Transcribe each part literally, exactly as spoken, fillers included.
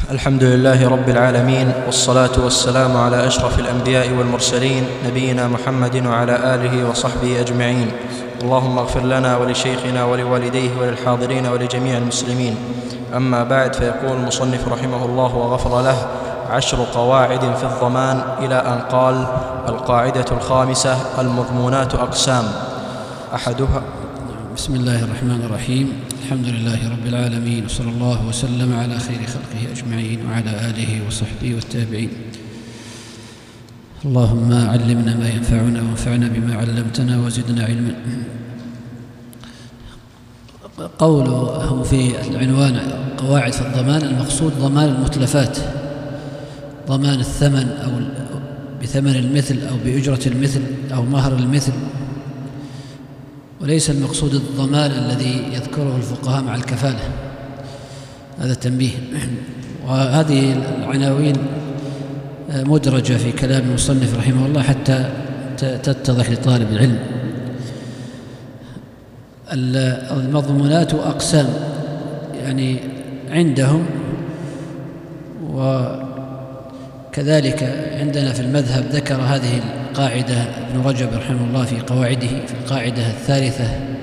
الحمد لله رب العالمين، والصلاة والسلام على أشرف الأنبياء والمرسلين، نبينا محمد وعلى آله وصحبه أجمعين. اللهم اغفر لنا ولشيخنا ولوالديه وللحاضرين ولجميع المسلمين. أما بعد، فيقول المصنف رحمه الله وغفر له: عشر قواعد في الضمان، إلى أن قال: القاعدة الخامسة: المضمونات أقسام. أحدها. بسم الله الرحمن الرحيم. الحمد لله رب العالمين، وصلى الله وسلم على خير خلقه أجمعين وعلى آله وصحبه والتابعين. اللهم علمنا ما ينفعنا وانفعنا بما علمتنا وزدنا علما. قوله في العنوان قواعد في الضمان، المقصود ضمان المتلفات، ضمان الثمن أو بثمن المثل أو بأجرة المثل أو مهر المثل، وليس المقصود الضمان الذي يذكره الفقهاء مع الكفالة. هذا تنبيه. وهذه العناوين مدرجة في كلام المصنف رحمه الله حتى تتضح لطالب العلم. المضمونات أقسام، يعني عندهم وكذلك عندنا في المذهب ذكر هذه القاعدة ابن رجب رحمه الله في قواعده في القاعدة الثالثة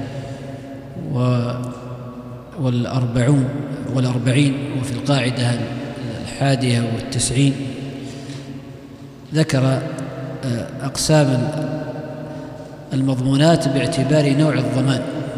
والأربعون والأربعين، وفي القاعدة الحادية والتسعين ذكر أقسام المضمونات باعتبار نوع الضمان.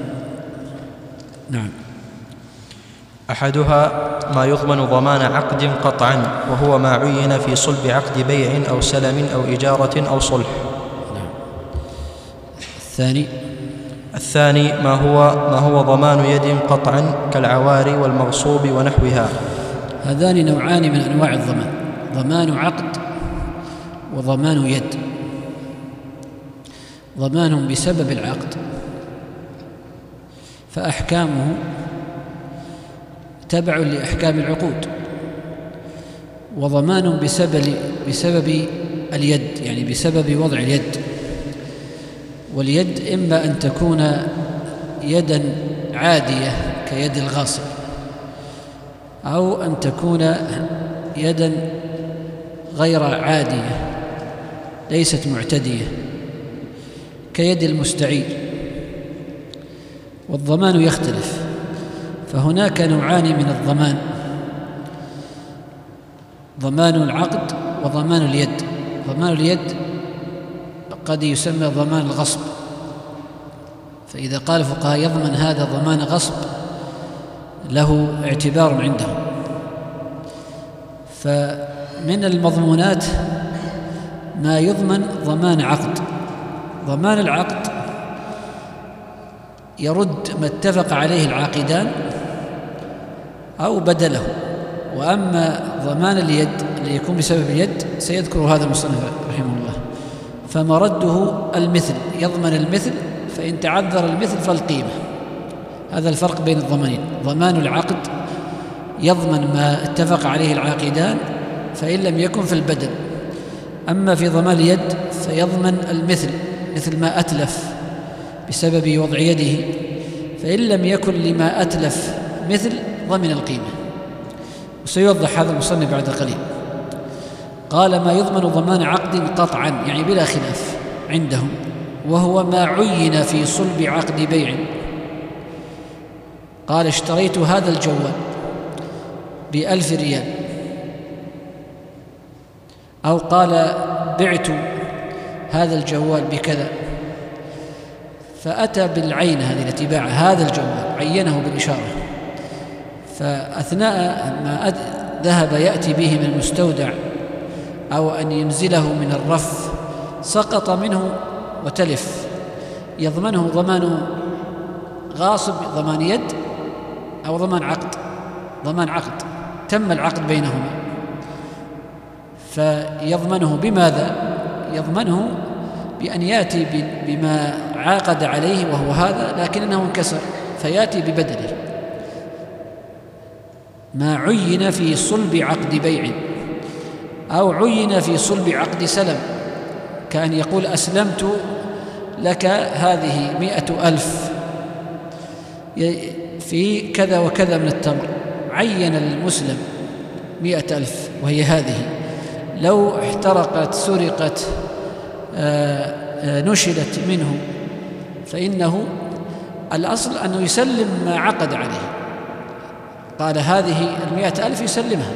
نعم. أحدها ما يضمن ضمان عقد قطعا، وهو ما عين في صلب عقد بيع أو سلم أو إجارة أو صلح. نعم. الثاني الثاني ما هو ما هو ضمان يد قطعا كالعواري والمغصوب ونحوها. هذان نوعان من أنواع الضمان: ضمان عقد وضمان يد. ضمان بسبب العقد فأحكامه تبع لأحكام العقود، وضمان بسبب بسبب اليد، يعني بسبب وضع اليد. واليد إما أن تكون يدا عادية كيد الغاصب، أو أن تكون يدا غير عادية ليست معتدية كيد المستعير. والضمان يختلف، فهناك نوعان من الضمان: ضمان العقد وضمان اليد. ضمان اليد قد يسمى ضمان الغصب، فإذا قال الفقهاء يضمن هذا ضمان غصب له اعتبار عندهم. فمن المضمونات ما يضمن ضمان عقد. ضمان العقد يرد ما اتفق عليه العاقدان أو بدله. وأما ضمان اليد اللي يكون بسبب اليد سيذكر هذا المصنف رحمه الله، فمرده المثل، يضمن المثل، فإن تعذر المثل فالقيمة. هذا الفرق بين الضمانين. ضمان العقد يضمن ما اتفق عليه العاقدان فإن لم يكن في البدل. أما في ضمان اليد فيضمن المثل، مثل ما أتلف بسبب وضع يده، فإن لم يكن لما أتلف مثل ضمن القيمة. وسيوضح هذا المصنف بعد قليل. قال: ما يضمن ضمان عقد قطعا، يعني بلا خلاف عندهم، وهو ما عين في صلب عقد بيع. قال: اشتريت هذا الجوال بألف ريال، أو قال: بعت هذا الجوال بكذا، فأتى بالعين هذه التي باع هذا الجوال، عينه بالإشارة، فأثناء ما ذهب يأتي به من المستودع أو أن ينزله من الرف سقط منه وتلف، يضمنه ضمان غاصب، ضمان يد، أو ضمان عقد. ضمان عقد تم العقد بينهما، فيضمنه بماذا؟ يضمنه بأن يأتي بما عاقد عليه وهو هذا، لكنه انكسر، فيأتي ببدله. ما عين في صلب عقد بيع أو عين في صلب عقد سلم، كأن يقول: أسلمت لك هذه مئة ألف في كذا وكذا من التمر، عين المسلم مئة ألف، وهي هذه: لو احترقت سرقت نشلت منه فإنه الأصل أنه يسلم ما عقد عليه. قال هذه المئة ألف يسلمها،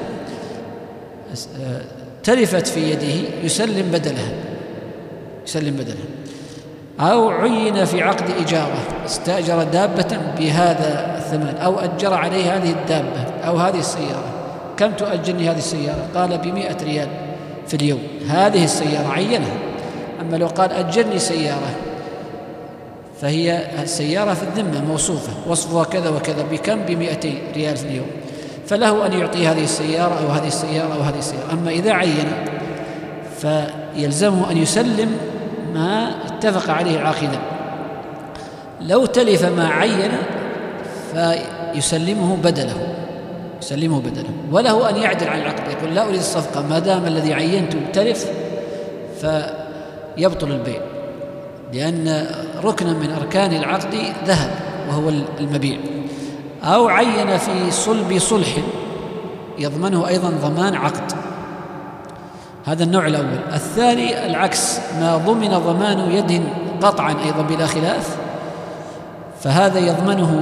تلفت في يده يسلم بدلها يسلم بدلها أو عين في عقد إجارة، استأجر دابة بهذا الثمن أو أجر عليه هذه الدابة أو هذه السيارة. كم تؤجرني هذه السيارة؟ قال بمئة ريال في اليوم. هذه السيارة عينها. أما لو قال أجرني سيارة فهي السيارة في الذمة موصوفة وصفها كذا وكذا، بكم؟ بمئتي ريال في اليوم، فله أن يعطي هذه السيارة أو هذه السيارة أو هذه السيارة. أما إذا عين فيلزمه أن يسلم ما اتفق عليه عاقدا. لو تلف ما عين فيسلمه بدله يسلمه بدله وله أن يعدل عن العقد، يقول لا أريد الصفقة ما دام الذي عينته تلف، فيبطل البيع، لأن ركنا من أركان العقد ذهب وهو المبيع. أو عين في صلب صلح يضمنه أيضا ضمان عقد. هذا النوع الأول. الثاني العكس، ما ضمن ضمان يد قطعا أيضا بلا خلاف، فهذا يضمنه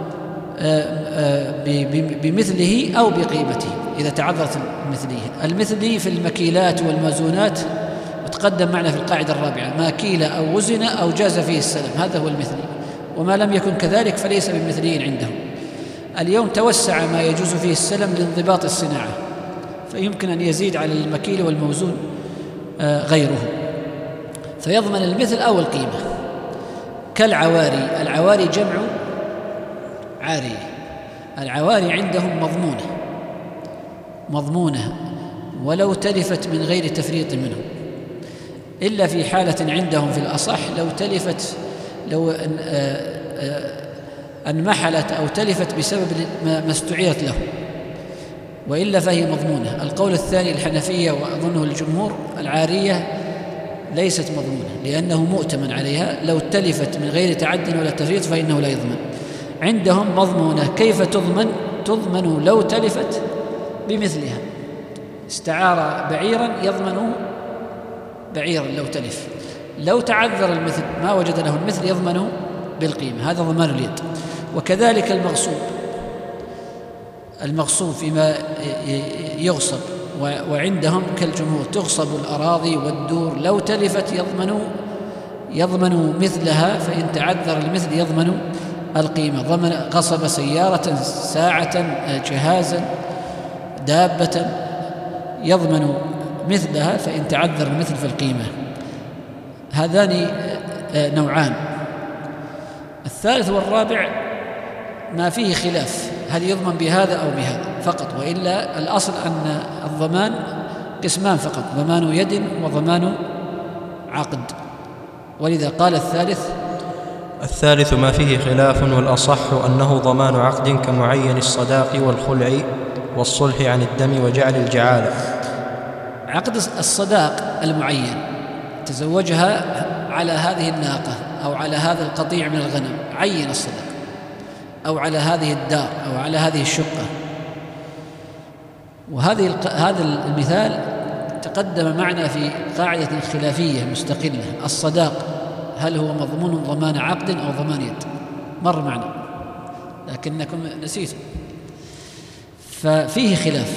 بمثله أو بقيمته إذا تعذرت المثلية. المثلي في المكيلات والموزونات وتقدم معنا في القاعدة الرابعة: ما كيل أو وزن أو جاز فيه السلم، هذا هو المثلي، وما لم يكن كذلك فليس بمثلي عندهم. اليوم توسع ما يجوز فيه السلم لانضباط الصناعة، فيمكن أن يزيد على المكيل والموزون غيره، فيضمن المثل أو القيمة. كالعواري. العواري جمع عارية. العواري عندهم مضمونة مضمونة ولو تلفت من غير تفريط منهم، إلا في حالة عندهم في الأصح لو تلفت لو انمحلت أو تلفت بسبب ما استعيرت له، وإلا فهي مضمونة. القول الثاني الحنفية وأظنه الجمهور: العارية ليست مضمونة لأنه مؤتمن عليها، لو تلفت من غير تعد ولا تفريط فإنه لا يضمن. عندهم مضمونة. كيف تضمن؟ تضمن لو تلفت بمثلها. استعار بعيرا يضمن بعيرا لو تلف، لو تعذر المثل ما وجد له المثل يضمنه بالقيمة، هذا ضمان اليد. وكذلك المغصوب المغصوب فيما يغصب، وعندهم كالجمهور تغصب الأراضي والدور، لو تلفت يضمن يضمن مثلها، فإن تعذر المثل يضمن القيمة. ضمن غصب سيارة، ساعة، جهازا، دابة، يضمن مثلها فإن تعذر المثل في القيمة. هذان نوعان. الثالث والرابع ما فيه خلاف، هل يضمن بهذا أو بهذا فقط، وإلا الأصل أن الضمان قسمان فقط: ضمان يد وضمان عقد. ولذا قال الثالث الثالث ما فيه خلاف، والأصح أنه ضمان عقد كمعين الصداق والخلع والصلح عن الدم وجعل الجعالة. عقد الصداق المعين تزوجها على هذه الناقة أو على هذا القطيع من الغنم، عين الصداق، أو على هذه الدار أو على هذه الشقة. وهذه هذا المثال تقدم معنا في قاعدة خلافية مستقلة: الصداق هل هو مضمون ضمان عقد أو ضمان يد؟ مر معنا لكنكم نسيتم. ففيه خلاف،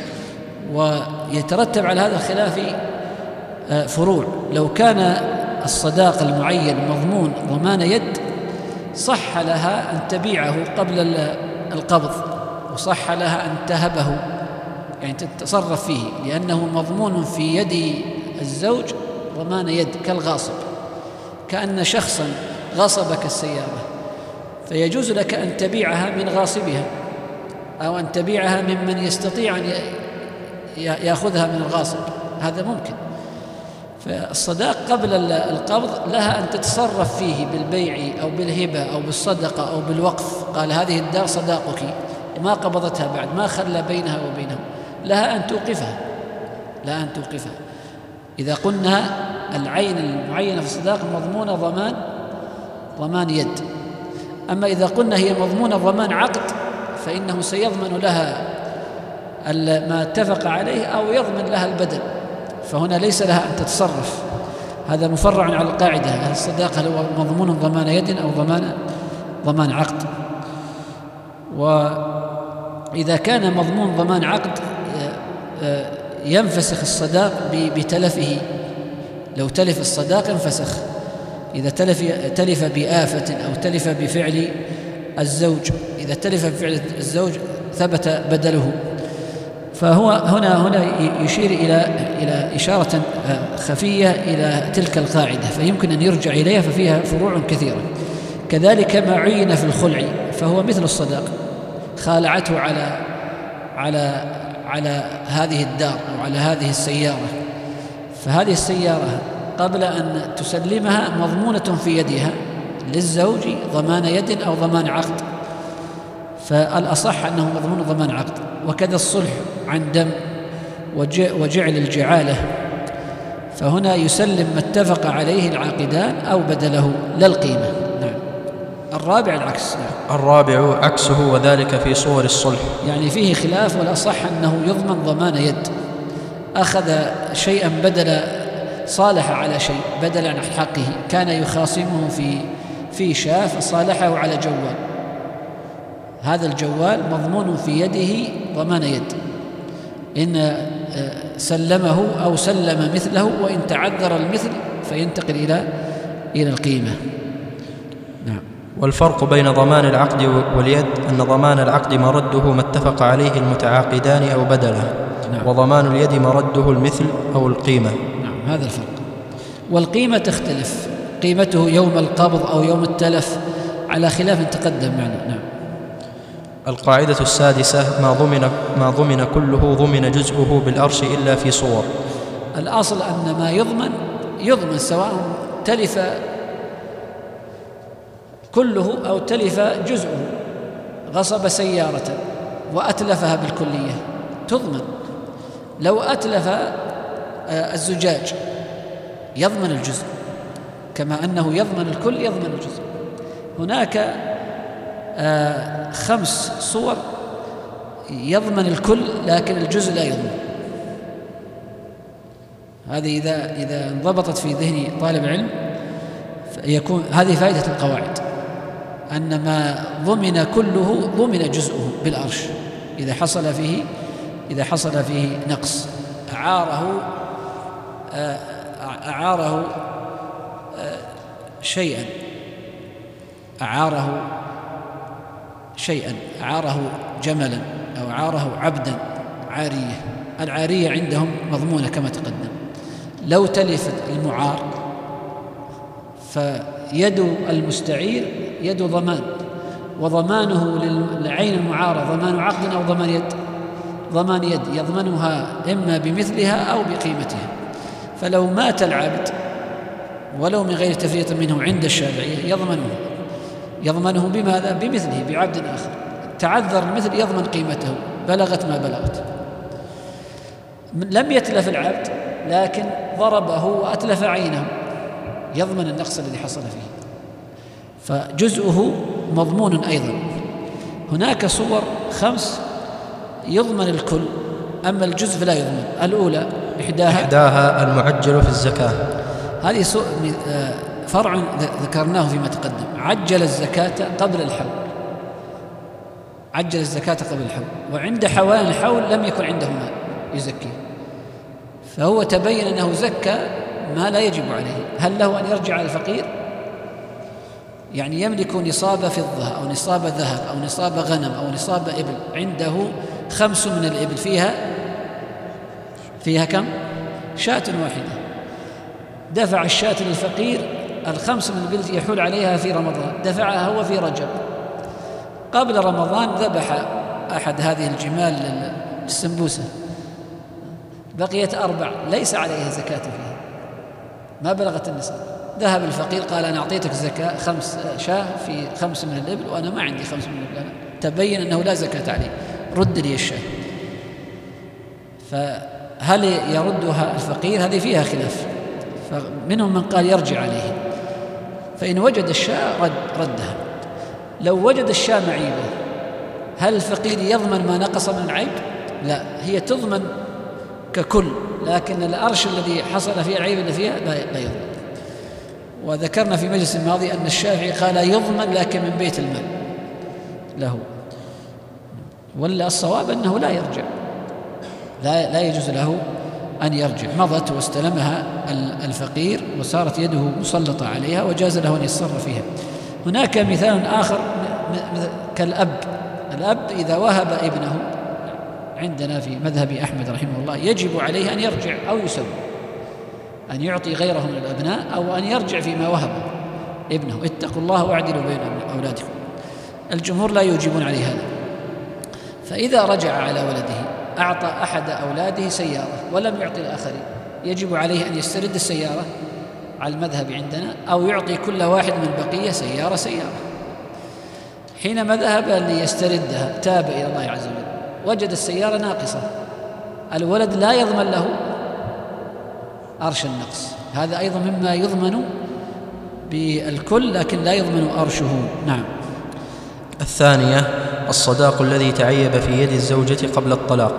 ويترتب على هذا الخلاف فروع. لو كان الصداق المعين مضمون ضمان يد صح لها أن تبيعه قبل القبض، وصح لها أن تهبه، يعني تتصرف فيه، لأنه مضمون في يد الزوج ضمان يد كالغاصب. كأن شخصا غصبك السيارة فيجوز لك أن تبيعها من غاصبها، أو أن تبيعها ممن يستطيع أن يأخذها من الغاصب، هذا ممكن. فالصداق قبل القبض لها أن تتصرف فيه بالبيع أو بالهبة أو بالصدقة أو بالوقف. قال هذه الدار صداقك، ما قبضتها بعد، ما خلى بينها وبينه، لها أن توقفها لها أن توقفها إذا قلنا العين المعينة في الصداق مضمونة ضمان ضمان يد. أما إذا قلنا هي مضمونة ضمان عقد فإنه سيضمن لها ما اتفق عليه أو يضمن لها البدل، فهنا ليس لها أن تتصرف. هذا مفرع على القاعدة، هل الصداق هل هو مضمون ضمان يد أو ضمان ضمان عقد؟ وإذا كان مضمون ضمان عقد ينفسخ الصداق بتلفه، لو تلف الصداق انفسخ. إذا تلف تلف بآفة أو تلف بفعل الزوج، إذا تلف بفعل الزوج ثبت بدله. فهو هنا هنا يشير إلى إلى إشارة خفية إلى تلك القاعدة، فيمكن أن يرجع إليها، ففيها فروع كثيرة. كذلك ما عين في الخلع فهو مثل الصداق، خالعته على على على هذه الدار أو على هذه السيارة، فهذه السيارة قبل أن تسلمها مضمونة في يدها للزوج ضمان يد أو ضمان عقد، فالأصح أنه مضمون ضمان عقد. وكذا الصلح عن دم وجعل الجعالة، فهنا يسلم ما اتفق عليه العاقدان أو بدله لا القيمة. نعم. الرابع العكس. نعم. الرابع عكسه، وذلك في صور الصلح. يعني فيه خلاف، والأصح أنه يضمن ضمان يد. أخذ شيئا بدل، صالح على شيء بدلا عن حقه، كان يخاصمه في في شاة فصالحه على جوال، هذا الجوال مضمون في يده ضمان يد، إن سلمه أو سلم مثله، وإن تعذر المثل فينتقل إلى إلى القيمة. نعم. والفرق بين ضمان العقد واليد أن ضمان العقد مرده ما اتفق عليه المتعاقدان أو بدله. نعم. وضمان اليد مرده المثل أو القيمة. نعم، هذا الفرق. والقيمة تختلف، قيمته يوم القبض أو يوم التلف على خلاف تقدم معنا. نعم. القاعدة السادسة: ما ضمن ما ضمن كله ضمن جزءه بالأرش إلا في صور. الأصل أن ما يضمن يضمن سواء تلف كله أو تلف جزءه. غصب سيارة وأتلفها بالكلية تضمن. لو أتلف الزجاج يضمن الجزء، كما أنه يضمن الكل يضمن الجزء. هناك خمس صور يضمن الكل لكن الجزء لا يضمن. هذه إذا إذا انضبطت في ذهن طالب العلم يكون هذه فائدة القواعد، أن ما ضمن كله ضمن جزءه بالأرش إذا حصل فيه إذا حصل فيه نقص، أعاره أعاره شيئا أعاره شيئا أعاره جملا أو أعاره عبدا عارية. العارية عندهم مضمونة كما تقدم. لو تلفت المعار فيد المستعير يد ضمان، وضمانه للعين المعارة ضمان عقد أو ضمان يد ضمان يد يضمنها إما بمثلها أو بقيمتها. فلو مات العبد ولو من غير تفريط منه عند الشافعية يضمنه يضمنه بماذا؟ بمثله بعبد آخر. تعذر المثل يضمن قيمته بلغت ما بلغت. لم يتلف العبد لكن ضربه وأتلف عينه يضمن النقص الذي حصل فيه، فجزءه مضمون أيضا. هناك صور خمس يضمن الكل أما الجزء فلا يضمن. الأولى إحداها إحداها المعجل في الزكاة. هذه فرع ذكرناه فيما تقدم. عجل الزكاة قبل الحول عجل الزكاة قبل الحول وعند حوالي الحول لم يكن عنده مال يزكيه، فهو تبين أنه زكى ما لا يجب عليه. هل له أن يرجع على الفقير؟ يعني يملك نصاب فضة أو نصاب ذهب أو نصاب غنم أو نصاب إبل، عنده خمس من الإبل فيها فيها كم؟ شاة واحدة. دفع الشاة للفقير، الخمس من الإبل يحول عليها في رمضان، دفعها هو في رجب. قبل رمضان ذبح أحد هذه الجمال للسمبوسة، بقيت أربع ليس عليها زكاة فيها، ما بلغت النصاب. ذهب الفقير قال أنا أعطيتك زكاة خمس شاة في خمس من الإبل وأنا ما عندي خمس من الإبل. تبين أنه لا زكاة عليه، رد لي الشاة. فهل يردها الفقير؟ هذه فيها خلاف، فمنهم من قال يرجع عليه، فإن وجد الشاة رد ردها. لو وجد الشاة معيبة هل الفقير يضمن ما نقص من العيب؟ لا، هي تضمن ككل، لكن الأرش الذي حصل فيه العيب اللي فيها لا يضمن. وذكرنا في مجلس الماضي أن الشافعي قال يضمن لكن من بيت المال له، ولا الصواب أنه لا يرجع، لا, لا يجوز له أن يرجع. مضت واستلمها الفقير وصارت يده مسلطة عليها وجاز له أن يتصرف فيها. هناك مثال آخر كالأب. الأب إذا وهب ابنه عندنا في مذهب أحمد رحمه الله يجب عليه أن يرجع أو يسوي، أن يعطي غيره من الأبناء أو أن يرجع فيما وهبه ابنه. اتقوا الله واعدلوا بين أولادكم. الجمهور لا يوجبون عليه هذا. فإذا رجع على ولده أعطى أحد أولاده سيارة ولم يعطي الآخرين، يجب عليه أن يسترد السيارة على المذهب عندنا، أو يعطي كل واحد من البقية سيارة سيارة. حينما ذهب ليستردها تاب إلى الله عز وجل، وجد السيارة ناقصة، الولد لا يضمن له أرش النقص، هذا أيضا مما يضمن بالكل لكن لا يضمن أرشه. نعم. الثانية الصداق الذي تعيب في يد الزوجة قبل الطلاق.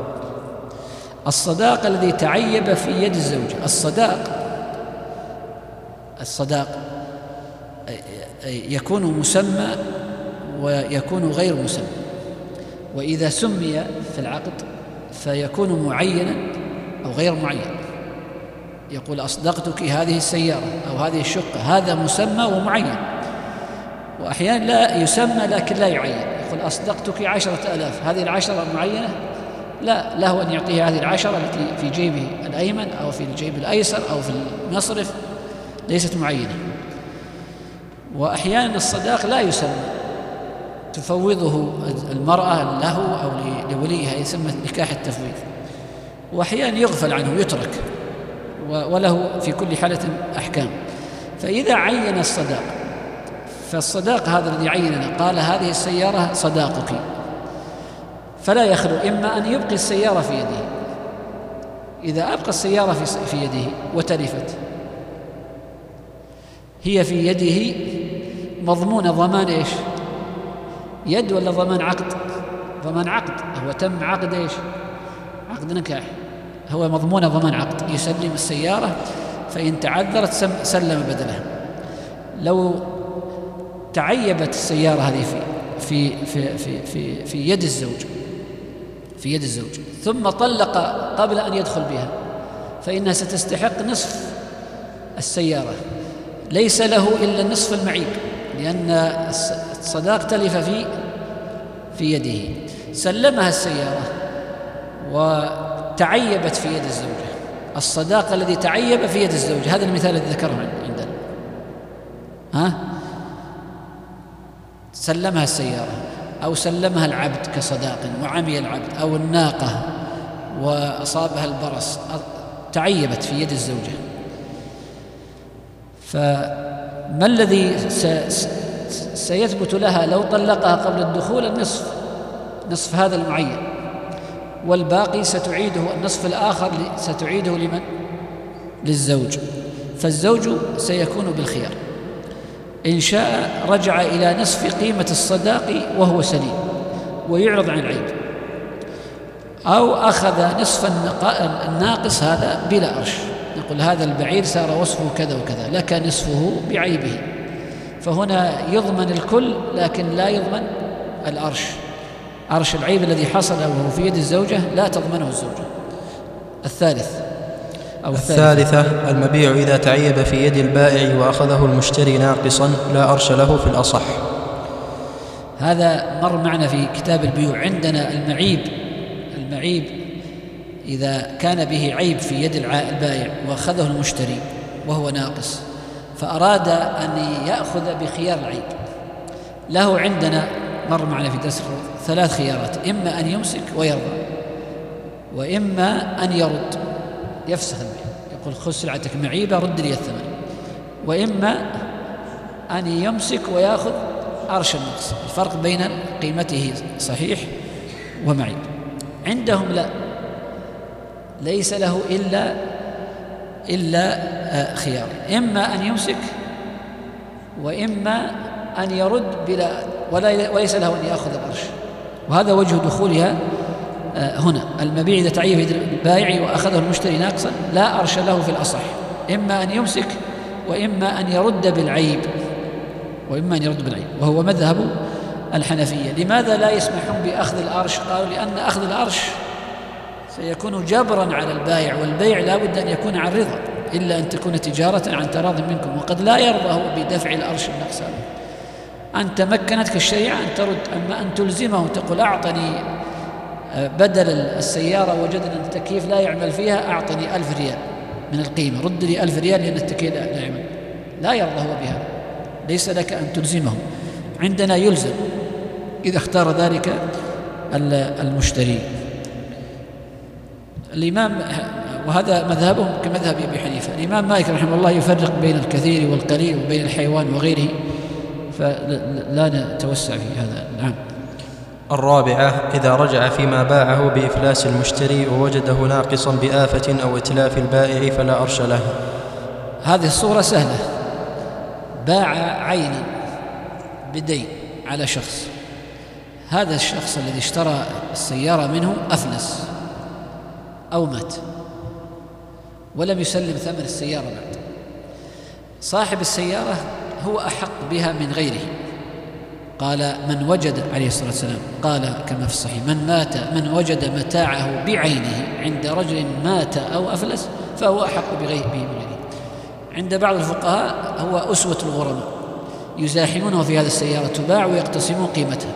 الصداق الذي تعيب في يد الزوجة، الصداق الصداق يكون مسمى ويكون غير مسمى، وإذا سمي في العقد فيكون معينا أو غير معين. يقول أصدقتك هذه السيارة أو هذه الشقة، هذا مسمى ومعين. وأحيانا لا يسمى لكن لا يعين، يقول أصدقتك عشرة ألاف، هذه العشرة معينة، لا، له أن يعطيها هذه العشرة التي في جيبه الأيمن أو في الجيب الأيسر أو في المصرف، ليست معينة. وأحيانا الصداق لا يسمى، تفوضه المرأة له أو لوليها، يسمى نكاح التفويض. وأحيانا يغفل عنه يترك، وله في كل حالة أحكام. فإذا عين الصداق، فالصداق هذا الذي عيننا قال هذه السيارة صداقك، فلا يخلو إما أن يبقي السيارة في يده، إذا أبقى السيارة في يده وتلفت هي في يده مضمون ضمان إيش؟ يد ولا ضمان عقد؟ ضمان عقد، هو تم عقد إيش؟ عقد نكاح، هو مضمون ضمان عقد، يسلم السيارة، فإن تعذرت سلم بدلها. لو تعيبت السيارة هذه في في في في في, في يد الزوج في يد الزوج ثم طلق قبل أن يدخل بها، فإنها ستستحق نصف السيارة، ليس له إلا نصف المعيب، لأن الصداق تلف في في يده. سلمها السيارة وتعيبت في يد الزوجة، الصداق الذي تعيب في يد الزوجة، هذا المثال الذي ذكره عندنا. ها؟ سلمها السيارة أو سلمها العبد كصداق وعمي العبد، أو الناقة وأصابها البرص، تعيبت في يد الزوجة، فما الذي سيثبت لها لو طلقها قبل الدخول؟ النصف، نصف هذا المعين، والباقي ستعيده، النصف الآخر ستعيده لمن؟ للزوج. فالزوج سيكون بالخيار، إن شاء رجع إلى نصف قيمة الصداق وهو سليم ويعرض عن العيب، أو أخذ نصف الناقص هذا بلا أرش، نقول هذا البعير صار وصفه كذا وكذا، لك نصفه بعيبه، فهنا يضمن الكل لكن لا يضمن الأرش. أرش العيب الذي حصل وهو في يد الزوجة لا تضمنه الزوجة. الثالث أو الثالثة المبيع إذا تعيب في يد البائع وأخذه المشتري ناقصا لا أرش له في الأصح. هذا مر معنا في كتاب البيوع. عندنا المعيب المعيب إذا كان به عيب في يد البائع وأخذه المشتري وهو ناقص، فأراد أن يأخذ بخيار العيب، له عندنا مر معنا في درس ثلاث خيارات: إما أن يمسك ويرضى، وإما أن يرد يفسخ البيع، يقول خذ سلعتك معيبة رد لي الثمن، وإما أن يمسك ويأخذ أرش النقص، الفرق بين قيمته صحيح ومعيب. عندهم لا، ليس له إلا إلا خيار: إما أن يمسك وإما أن يرد بلا وليس له أن يأخذ الأرش. وهذا وجه دخولها هنا المبيع إذا تعيب يد البائع وأخذه المشتري ناقصا لا أرش له في الأصح، إما أن يمسك وإما أن يرد بالعيب وإما أن يرد بالعيب وهو مذهب الحنفية. لماذا لا يسمحون بأخذ الأرش؟ قالوا لأن أخذ الأرش سيكون جبرا على البائع، والبيع لا بد أن يكون عن رضا إلا أن تكون تجارة عن تراض منكم، وقد لا يرضى هو بدفع الأرش النقص. أن تمكنتك الشريعة أن ترد، أما أن تلزمه تقول أعطني بدل السيارة وجدنا أن التكييف لا يعمل فيها أعطني ألف ريال من القيمة، رد لي ألف ريال لأن التكييف لا يعمل، لا يرضى هو بهذا، ليس لك أن تلزمه. عندنا يلزم إذا اختار ذلك المشتري. الإمام، وهذا مذهبهم كمذهب أبي حنيفة، الإمام مالك رحمه الله يفرق بين الكثير والقليل وبين الحيوان وغيره، فلا نتوسع في هذا. نعم. الرابعة: إذا رجع فيما باعه بإفلاس المشتري ووجده ناقصا بآفة أو إتلاف البائع فلا أرش له. هذه الصورة سهلة، باع عينا بدين على شخص، هذا الشخص الذي اشترى السيارة منه أفلس أو مات ولم يسلم ثمن السيارة بعد، صاحب السيارة هو أحق بها من غيره. قال من وجد عليه الصلاة والسلام، قال كما في الصحيح: من مات من وجد متاعه بعينه عند رجل مات أو أفلس فهو أحق بغيره به من غيره. عند بعض الفقهاء هو أسوة الغرماء، يزاحمونه في هذه السيارة تباع ويقتسمون قيمتها.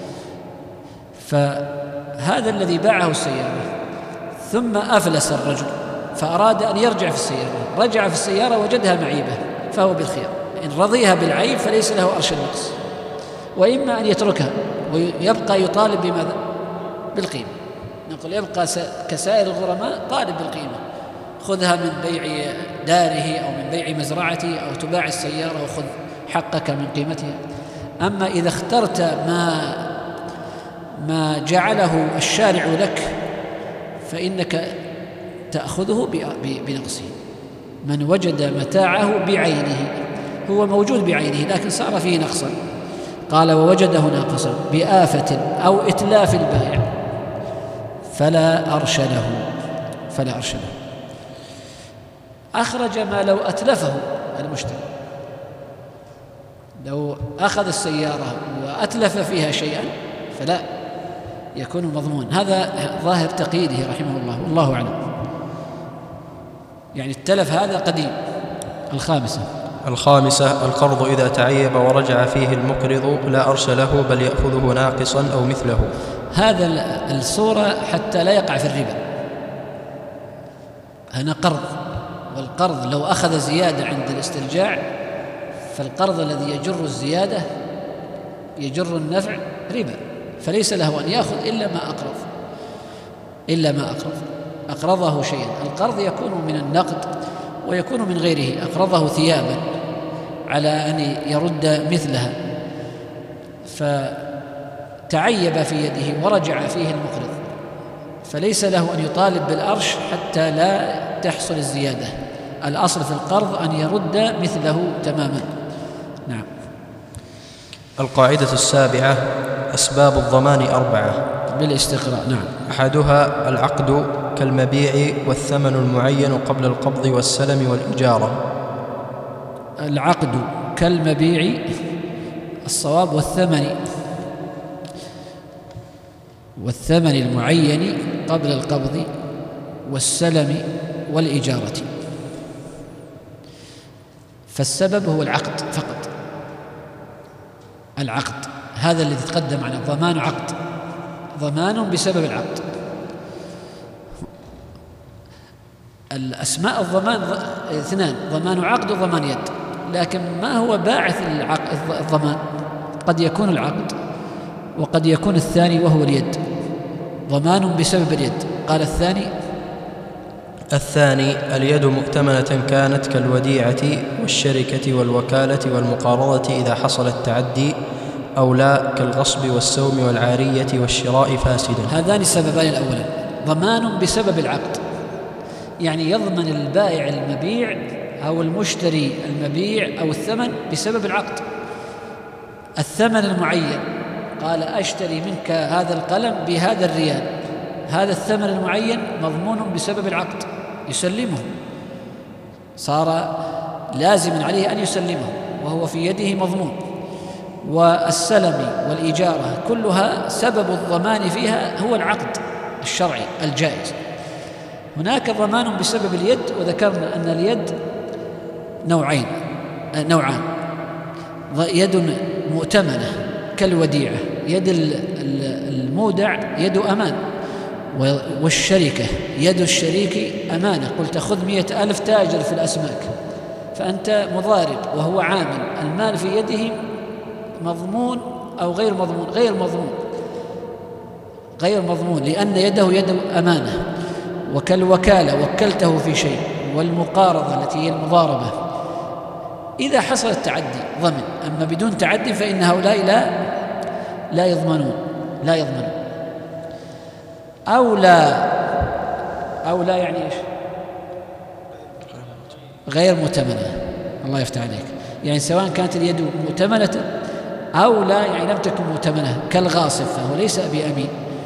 فهذا الذي باعه السيارة ثم أفلس الرجل فأراد أن يرجع في السيارة، رجع في السيارة وجدها معيبة فهو بالخيار، إن رضيها بالعيب فليس له أرش النقص، وإما أن يتركها ويبقى يطالب بماذا؟ بالقيمة. نقول يبقى كسائر الغرماء طالب بالقيمة، خذها من بيع داره أو من بيع مزرعته أو تباع السيارة وخذ حقك من قيمتها. أما إذا اخترت ما ما جعله الشارع لك فإنك تأخذه بنقصه. من وجد متاعه بعينه، هو موجود بعينه لكن صار فيه نقصا، قال ووجده ناقصا بآفة أو إتلاف البائع فلا أرش له فلا أرش له. أخرج ما لو أتلفه المشتري، لو أخذ السيارة وأتلف فيها شيئا فلا يكون مضمون. هذا ظاهر تقييده رحمه الله والله أعلم، يعني التلف هذا قديم. الخامسة الخامسة: القرض إذا تعيب ورجع فيه المقرض لا أرش له بل يأخذه ناقصا أو مثله. هذا الصورة حتى لا يقع في الربا. هنا قرض، والقرض لو أخذ زيادة عند الاسترجاع فالقرض الذي يجر الزيادة يجر النفع ربا، فليس له أن يأخذ إلا ما أقرض إلا ما أقرض أقرضه شيئا. القرض يكون من النقد ويكون من غيره، أقرضه ثيابا على أن يرد مثلها فتعيب في يده ورجع فيه المقرض، فليس له أن يطالب بالأرش حتى لا تحصل الزيادة. الأصل في القرض أن يرد مثله تماما. نعم. القاعدة السابعة: أسباب الضمان أربعة بالاستقراء. نعم. أحدها العقد كالمبيع والثمن المعين قبل القبض والسلم والإجارة. العقد كالمبيع الصواب، والثمن والثمن المعين قبل القبض والسلم والإجارة. فالسبب هو العقد فقط، العقد هذا الذي تقدم عنه، ضمان عقد، ضمان بسبب العقد. الأسماء الضمان اثنان: ضمان عقد وضمان يد، لكن ما هو باعث الضمان؟ قد يكون العقد وقد يكون الثاني وهو اليد، ضمان بسبب اليد. قال الثاني الثاني اليد مؤتمنة كانت كالوديعة والشركة والوكالة والمقارضة إذا حصل التعدي، أو لا كالغصب والسوم والعارية والشراء فاسدا. هذان السببان الأولان: ضمان بسبب العقد، يعني يضمن البائع المبيع أو المشتري المبيع أو الثمن بسبب العقد. الثمن المعين، قال أشتري منك هذا القلم بهذا الريال، هذا الثمن المعين مضمون بسبب العقد يسلمه، صار لازما عليه أن يسلمه وهو في يده مضمون. والسلم والإجارة كلها سبب الضمان فيها هو العقد الشرعي الجائز. هناك ضمان بسبب اليد، وذكرنا أن اليد نوعين نوعان: يد مؤتمنة كالوديعة، يد المودع يد أمان، والشركة يد الشريك أمانة. قلت خذ مئة ألف تاجر في الأسماك، فأنت مضارب وهو عامل، المال في يده مضمون أو غير مضمون؟ غير مضمون، غير مضمون لأن يده يد أمانة. وكالوكالة وكلته في شيء، والمقارضة التي هي المضاربة إذا حصل التعدي ضمن، أما بدون تعدي فإن هؤلاء لا لا يضمنون لا يضمنون أو لا أو لا يعني إيش؟ غير مؤتمنة. الله يفتح عليك، يعني سواء كانت اليد مؤتمنة أو لا، يعني لم تكن مؤتمنة كالغاصب فهو ليس بأمين.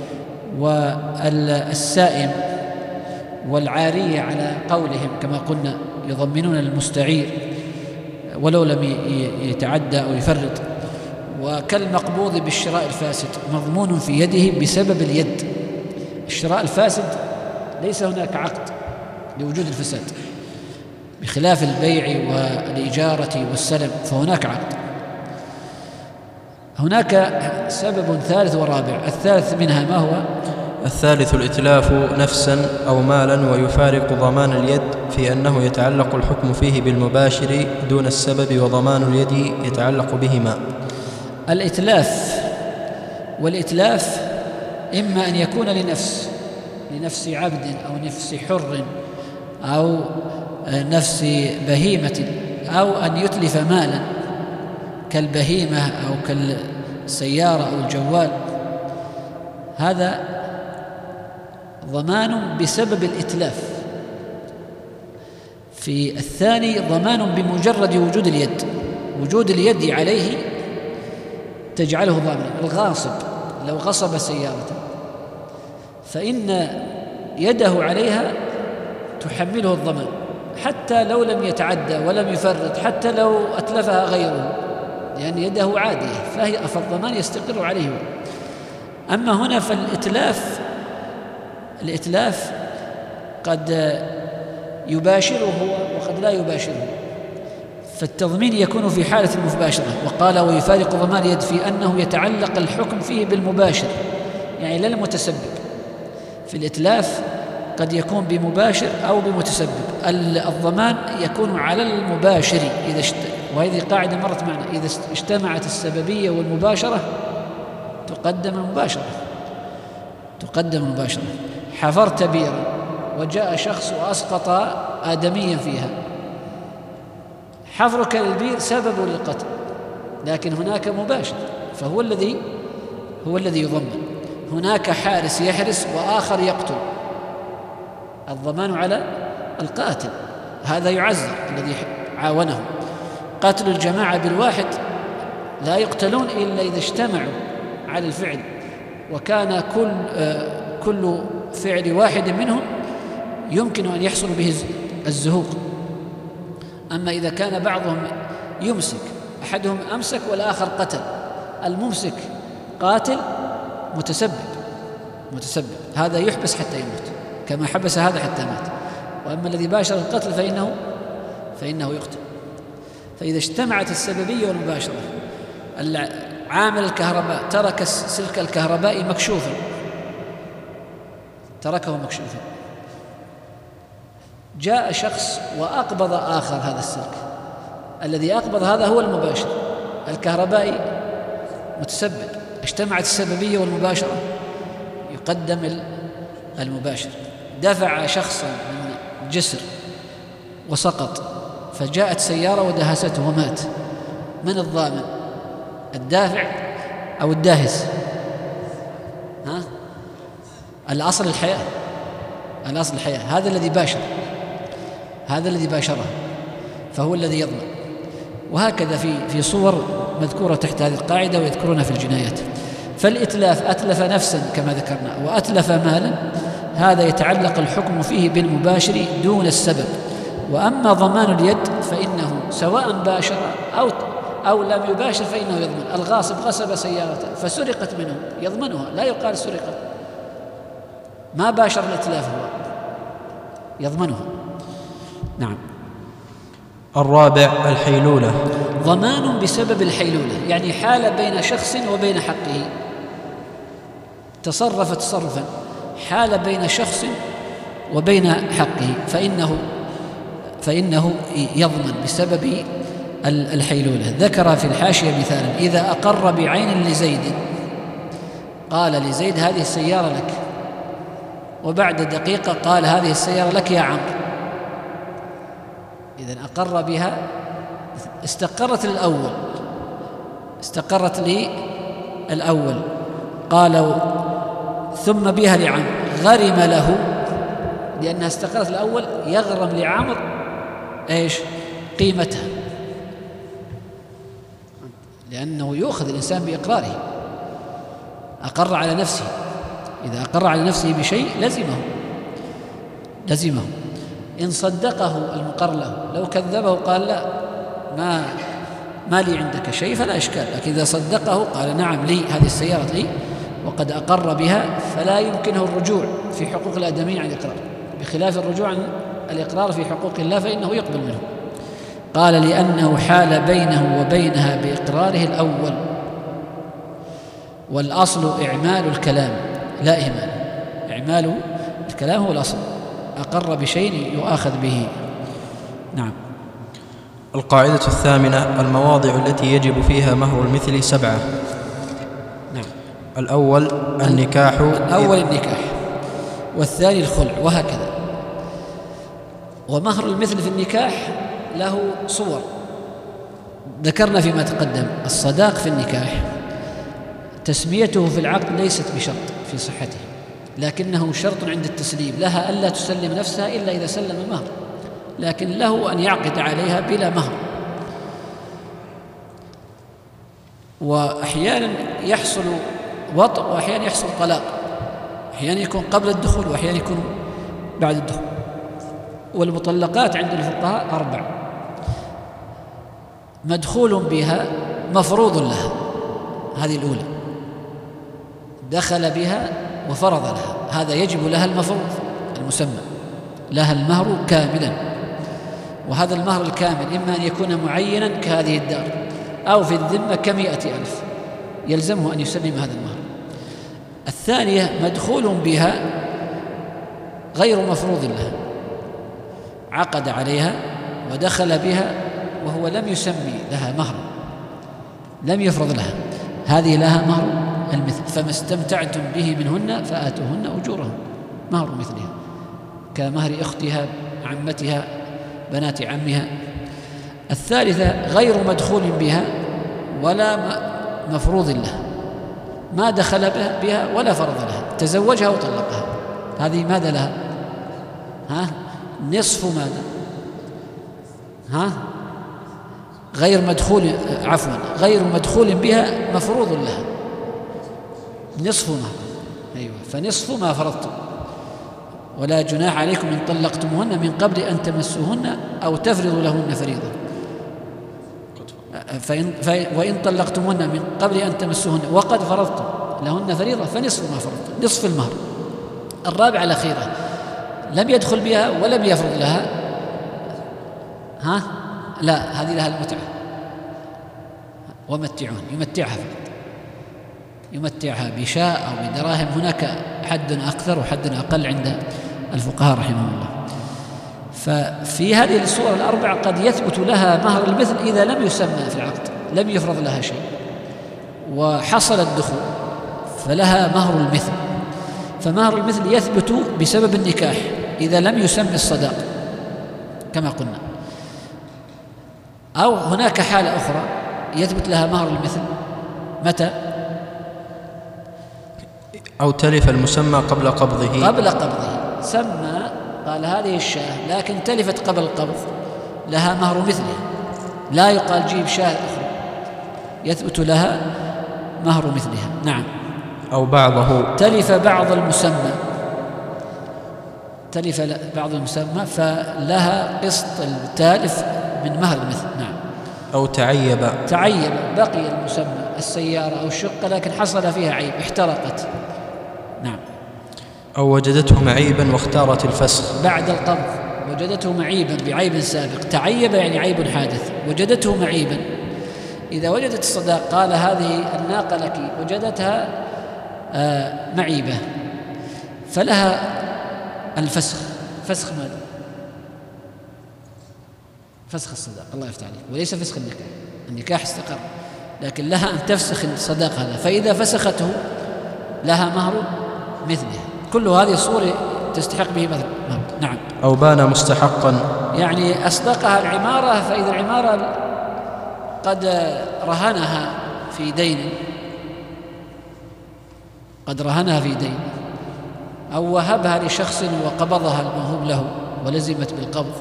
والسائم والعارية على قولهم كما قلنا يضمنون المستعير ولو لم يتعدى أو يفرط. وكالمقبوض بالشراء الفاسد مضمون في يده بسبب اليد. الشراء الفاسد ليس هناك عقد لوجود الفساد، بخلاف البيع والإجارة والسلم فهناك عقد. هناك سبب ثالث ورابع. الثالث منها ما هو؟ الثالث الإتلاف نفسا أو مالا، ويفارق ضمان اليد في أنه يتعلق الحكم فيه بالمباشر دون السبب، وضمان اليد يتعلق بهما. الإتلاف، والإتلاف إما أن يكون لنفس لنفس عبد أو نفس حر أو نفس بهيمة، أو أن يتلف مالا كالبهيمة أو كالسيارة أو الجوال، هذا ضمان بسبب الإتلاف. في الثاني ضمان بمجرد وجود اليد، وجود اليد عليه تجعله ضامنا. الغاصب لو غصب سيارة فإن يده عليها تحمله الضمان، حتى لو لم يتعدى ولم يفرط، حتى لو أتلفها غيره، لأن يده عادية فهي فالضمان يستقر عليه. أما هنا فالإتلاف الإتلاف قد يباشره وقد لا يباشره، فالتضمين يكون في حالة المباشرة. وقال ويفارق ضمان يد في أنه يتعلق الحكم فيه بالمباشر، يعني لا المتسبب. في الإتلاف قد يكون بمباشر أو بمتسبب. الضمان يكون على المباشر إذا اشت... وهذه قاعدة مرت معنا: إذا اجتمعت السببية والمباشرة تقدم المباشرة تقدم المباشرة. حفرت بيرا وجاء شخص وأسقط آدميا فيها، حفرك للبير سبب للقتل، لكن هناك مباشر فهو الذي هو الذي يضمن. هناك حارس يحرس وآخر يقتل، الضمان على القاتل، هذا يعزر الذي عاونه. قتل الجماعة بالواحد لا يقتلون إلا إذا اجتمعوا على الفعل، وكان كل آه كل فعل واحد منهم يمكن أن يحصل به الزهوق. أما إذا كان بعضهم يمسك، أحدهم أمسك والآخر قتل، الممسك قاتل متسبب متسبب هذا يحبس حتى يموت كما حبس هذا حتى مات. وأما الذي باشر القتل فإنه فإنه يقتل. فإذا اجتمعت السببية والمباشرة، عامل الكهرباء ترك سلك الكهرباء مكشوفا تركه مكشوفا جاء شخص وأقبض آخر هذا السلك، الذي أقبض هذا هو المباشر، الكهربائي متسبب. اجتمعت السببية والمباشرة يقدم المباشر. دفع شخصا من جسر وسقط، فجاءت سيارة ودهسته ومات، من الضامن؟ الدافع أو الداهس؟ ها؟ الأصل الحياة الأصل الحياة هذا الذي باشر هذا الذي باشره فهو الذي يضمن. وهكذا في في صور مذكورة تحت هذه القاعدة ويذكرونها في الجنايات. فالإتلاف أتلف نفسا كما ذكرنا وأتلف مالا، هذا يتعلق الحكم فيه بالمباشر دون السبب. وأما ضمان اليد فإنه سواء باشر أو أو لم يباشر فإنه يضمن. الغاصب غصب سيارته فسرقت منه يضمنها، لا يقال سرقت، ما باشر الإتلاف هو، يضمنها. نعم. الرابع الحيلولة. ضمان بسبب الحيلولة، يعني حال بين شخص وبين حقه، تصرف تصرفا حال بين شخص وبين حقه فإنه فإنه يضمن بسبب الحيلولة. ذكر في الحاشية مثالا: إذا أقر بعين لزيد، قال لزيد هذه السيارة لك، وبعد دقيقة قال هذه السيارة لك يا عمرو. إذن أقر بها، استقرت للأول استقرت لي الأول قالوا ثم بها لعمرو، غرم له لأنها استقرت الأول، يغرم لعمرو إيش قيمتها، لأنه يؤخذ الإنسان بإقراره. أقر على نفسه، إذا أقر على نفسه بشيء لزمه لزمه إن صدقه المقر له. لو كذبه قال لا ما ما لي عندك شيء فلا إشكال، لكن إذا صدقه قال نعم لي هذه السيارة لي وقد أقر بها، فلا يمكنه الرجوع في حقوق الآدميين عن الإقرار، بخلاف الرجوع عن الإقرار في حقوق الله فإنه يقبل منه. قال لأنه حال بينه وبينها بإقراره الأول، والأصل إعمال الكلام لا إهمال، إعمال الكلام هو الأصل، أقر بشيء يؤاخذ به. نعم. القاعدة الثامنة المواضع التي يجب فيها مهر المثل سبعة. نعم. الأول النكاح، الأول النكاح، والثاني الخلع، وهكذا. ومهر المثل في النكاح له صور ذكرنا فيما تقدم. الصداق في النكاح تسميته في العقد ليست بشرط في صحته، لكنه شرط عند التسليم، لها ألا تسلم نفسها إلا إذا سلم المهر، لكن له أن يعقد عليها بلا مهر. وأحيانا يحصل وطء وأحيانا يحصل طلاق، أحيانا يكون قبل الدخول وأحيانا يكون بعد الدخول. والمطلقات عند الفقهاء أربع: مدخول بها مفروض لها، هذه الأولى، دخل بها وفرض لها، هذا يجب لها المفروض المسمى، لها المهر كاملا. وهذا المهر الكامل إما أن يكون معينا كهذه الدار، أو في الذمة كمئة ألف، يلزمه أن يسلم هذا المهر. الثانية مدخول بها غير مفروض لها، عقد عليها ودخل بها وهو لم يسمي لها مهر، لم يفرض لها، هذه لها مهر المثل. فما استمتعتم به منهن فآتوهن أجورهن، مهر مثلها، كمهر أختها، عمتها، بنات عمها. الثالثة غير مدخول بها ولا مفروض لها، ما دخل بها ولا فرض لها، تزوجها وطلقها، هذه ماذا لها؟ ها؟ نصف ماذا؟ ها؟ غير مدخول، عفوا غير مدخول بها مفروض لها، نصف ما، أيوة، فنصف ما فرضتم. ولا جناح عليكم إن طلقتموهن من قبل أن تمسوهن أو تفرضوا لهن فريضة. فإن وإن طلقتموهن من قبل أن تمسوهن وقد فرضتم لهن فريضة فنصف ما فرضتم، نصف المهر. الرابعة الأخيرة لم يدخل بها ولم يفرض لها، ها؟ لا، هذه لها المتعة، ومتعون، يمتعها فقط، يمتعها بشاء أو بدراهم. هناك حد أكثر وحد أقل عند الفقهاء رحمهم الله. ففي هذه الصور الأربع قد يثبت لها مهر المثل إذا لم يسمى في العقد، لم يفرض لها شيء وحصل الدخول، فلها مهر المثل. فمهر المثل يثبت بسبب النكاح إذا لم يسمى الصداق كما قلنا. أو هناك حالة أخرى يثبت لها مهر المثل، متى؟ أو تلف المسمى قبل قبضه، قبل قبضه سمى، قال هذه الشاة لكن تلفت قبل القبض، لها مهر مثله، لا يقال جيب شاة أخرى، يثبت لها مهر مثلها. نعم. أو بعضه. تلف بعض المسمى، تلف بعض المسمى فلها قسط التالف من مهر المثل. نعم. أو تعيب، تعيب بقي المسمى السيارة أو الشقة لكن حصل فيها عيب احترقت. نعم. أو وجدته معيبا واختارت الفسخ بعد القبض، وجدته معيبا بعيب سابق. تعيب يعني عيب حادث، وجدته معيبا. إذا وجدت الصداق قال هذه الناقة لك وجدتها آه معيبة فلها الفسخ. فسخ ماذا؟ فسخ الصداق، الله يفتح عليك، وليس فسخ النكاح. النكاح استقر لكن لها أن تفسخ الصداق هذا، فإذا فسخته لها مهر مثله. كل هذه الصور تستحق به مثل. نعم. أو بان مستحقا، يعني أصدقها العمارة فإذا العمارة قد رهنها في دين، قد رهنها في دين، أو وهبها لشخص وقبضها الموهوب له ولزمت بالقبض،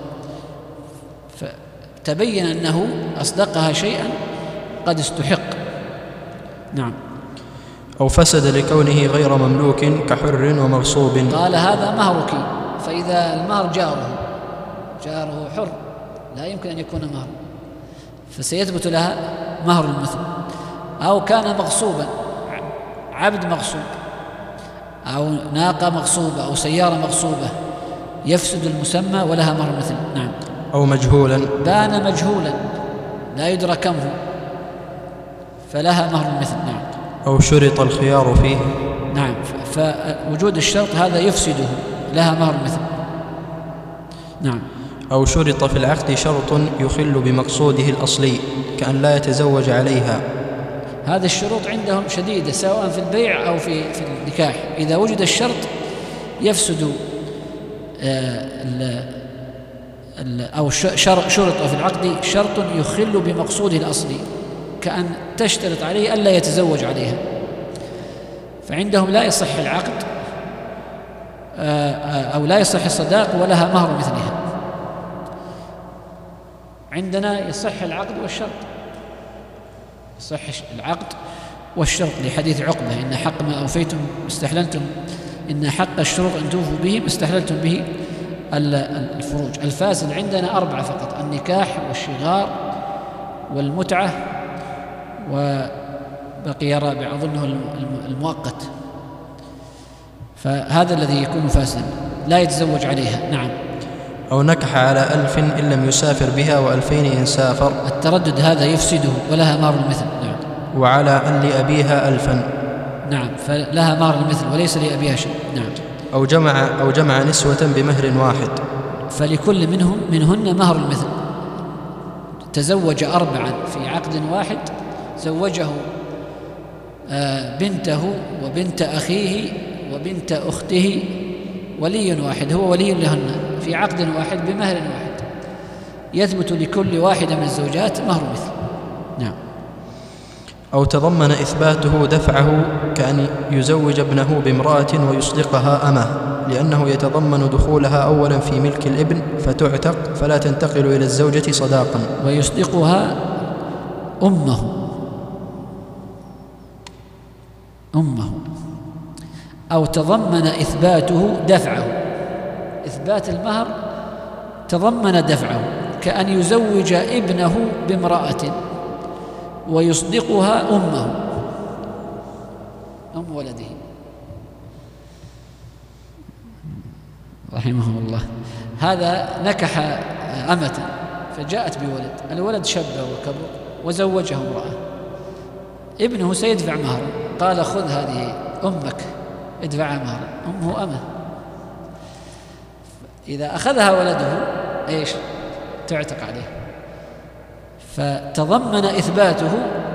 فتبين أنه أصدقها شيئا قد استحق. نعم. أو فسد لكونه غير مملوك كحر ومغصوب. قال هذا مهرك، فإذا المهر جاره جاره حر لا يمكن أن يكون مهر، فسيثبت لها مهر المثل. أو كان مغصوبا، عبد مغصوب أو ناقة مغصوبة أو سيارة مغصوبة، يفسد المسمى ولها مهر المثل. نعم. أو مجهولا، بان مجهولا لا يدرى كم هو فلها مهر المثل. نعم. أو شرط الخيار فيه. نعم. فوجود الشرط هذا يفسده، لها مهر المثل. نعم. أو شرط في العقد شرط يخل بمقصوده الأصلي كأن لا يتزوج عليها. هذه الشروط عندهم شديدة سواء في البيع أو في في النكاح. إذا وجد الشرط يفسد آه ال ال أو شرط في العقد شرط يخل بمقصوده الأصلي كأن تشترط عليه ألا يتزوج عليها، فعندهم لا يصح العقد أو لا يصح الصداق ولها مهر مثلها. عندنا يصح العقد والشرط، يصح العقد والشرط لحديث عقبة إن حق ما أوفيتم استحللتم إن حق الشروط أن توفوا به استحللتم به الفروج. الفاسد عندنا أربعة فقط: النكاح والشغار والمتعة وبقي رابع أظنه المؤقت، فهذا الذي يكون فاسدا لا يتزوج عليها. نعم. أو نكح على ألف إن لم يسافر بها وألفين إن سافر. التردد هذا يفسده ولها مهر المثل. نعم. وعلى أن لأبيها ألفا. نعم، فلها مهر المثل وليس لأبيها شيء. نعم. أو جمع أو جمع نسوة بمهر واحد، فلكل منهم منهن مهر المثل. تزوج أربعا في عقد واحد، زوجه بنته وبنت أخيه وبنت أخته ولي واحد، هو ولي لهن في عقد واحد بمهر واحد، يثبت لكل واحدة من الزوجات مهر مثل. نعم. أو تضمن إثباته دفعه كأن يزوج ابنه بامرأة ويصدقها أمه، لأنه يتضمن دخولها أولا في ملك الابن فتعتق فلا تنتقل إلى الزوجة صداقا. ويصدقها أمه أمه أو تضمن إثباته دفعه، إثبات المهر تضمن دفعه كأن يزوج ابنه بامرأة ويصدقها أمه، أم ولده رحمه الله. هذا نكح أمة فجاءت بولد، الولد شب وكبر وزوجه امرأة، ابنه سيدفع مهرا، قال خذ هذه أمك ادفعها مهرا، أمه أمة، إذا أخذها ولده إيش؟ تعتق عليه، فتضمن إثباته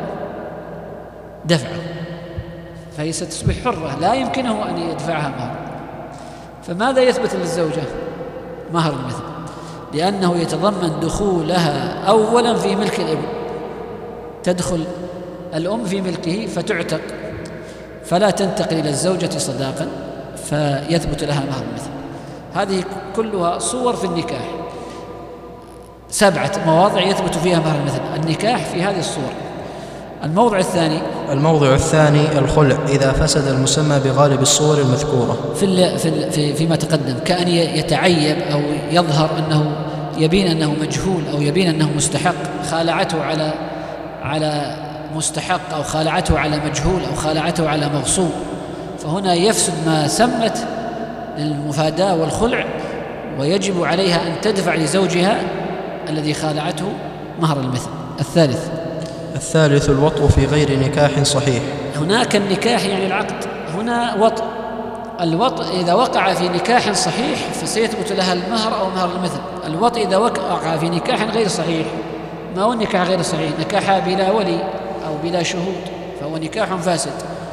دفعه، فهي ستصبح حرة لا يمكنه أن يدفعها مهرا. فماذا يثبت للزوجة؟ مهر المثل، لأنه يتضمن دخولها أولا في ملك الابن، تدخل الأم في ملكه فتعتق فلا تنتقل إلى الزوجة صداقا، فيثبت لها مهر المثل. هذه كلها صور في النكاح، سبعة مواضع يثبت فيها مهر المثل. النكاح في هذه الصور: الموضع الثاني الموضع الثاني الخلع إذا فسد المسمى بغالب الصور المذكورة في في في فيما تقدم، كأن يتعيب أو يظهر أنه يبين أنه مجهول أو يبين أنه مستحق، خالعته على على مستحق أو خالعته على مجهول أو خالعته على مغصوب، فهنا يفسد ما سمت للمفاداة والخلع، ويجب عليها أن تدفع لزوجها الذي خالعته مهر المثل. الثالث الثالث الوطء في غير نكاح صحيح. هناك النكاح يعني العقد، هنا وطء. الوطء إذا وقع في نكاح صحيح فسيثبت لها المهر أو مهر المثل. الوطء إذا وقع في نكاح غير صحيح، ما هو النكاح غير صحيح؟ نكاح بلا ولي أو بلا شهود، فهو نكاح فاسد،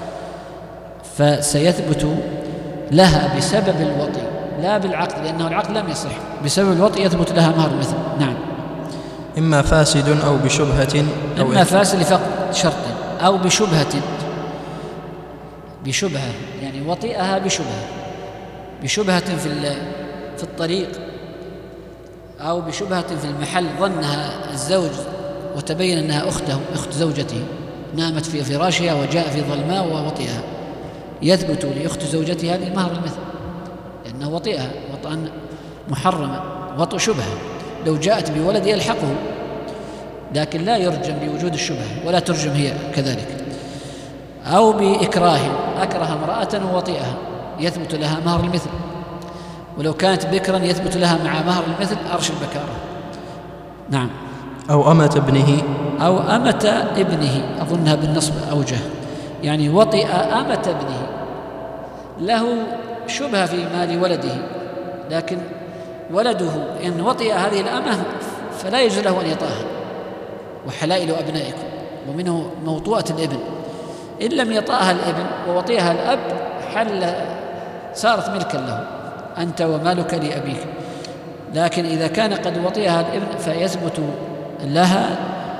فسيثبت لها بسبب الوطء لا بالعقد، لأنه العقد لم يصح، بسبب الوطء يثبت لها مهر المثل. نعم. إما فاسد أو بشبهة أو إما فاسد لفقد شرط أو بشبهة، بشبهة يعني وطئها بشبهة، بشبهة في في الطريق أو بشبهة في المحل، ظنها الزوج وتبين أنها أخته أخت زوجته، نامت في فراشها وجاء في ظلماء ووطئها، يثبت لأخت زوجتها لمهر المثل لأنه وطئها وطئا محرما، وطئ شبهة. لو جاءت بولد يلحقه، لكن لا يرجم بوجود الشبهة ولا ترجم هي كذلك. أو بإكراه، أكره امرأة ووطئها، يثبت لها مهر المثل، ولو كانت بكرا يثبت لها مع مهر المثل أرش البكارة. نعم. أو أمة ابنه، أو أمة ابنه، أظنها بالنصب أوجه، يعني وطئ أمة ابنه، له شبهة في مال ولده، لكن ولده إن وطئ هذه الأمة فلا يجوز له أن يطأها، وحلائل أبنائكم ومنه موطوءة الابن، إن لم يطأها الابن ووطئها الأب حل صارت ملكا له، أنت ومالك لأبيك. لكن إذا كان قد وطئها الابن فيثبت لها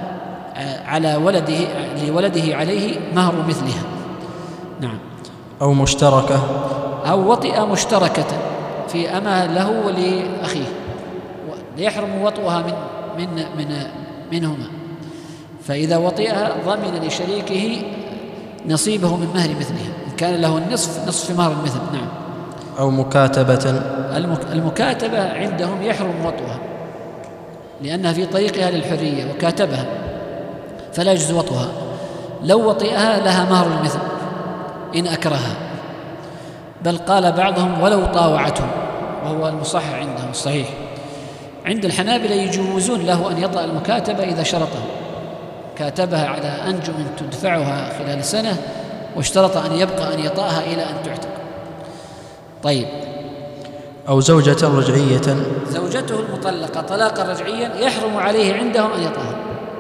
على ولده لولده عليه مهر مثلها. نعم. أو مشتركة، أو وطئ مشتركة في أمة له ولأخيه، ليحرم وطئها من من من منهما، فإذا وطئها ضمن لشريكه نصيبه من مهر مثلها، إن كان له النصف نصف مهر المثل. نعم. أو مكاتبة، المكاتبة عندهم يحرم وطئها لأنها في طريقها للحرية وكاتبها، فلا يجوز وطئها. لو وطئها لها مهر المثل إن أكرهها، بل قال بعضهم ولو طاوعته، وهو المصحح عندهم الصحيح. عند الحنابلة يجوزون له أن يطأ المكاتبة إذا شرطه، كاتبها على أنجم تدفعها خلال سنة واشترط أن يبقى أن يطأها إلى أن تعتق. طيب. أو زوجة رجعية، زوجته المطلقة طلاقا رجعيا يحرم عليه عندهم أن يطأها،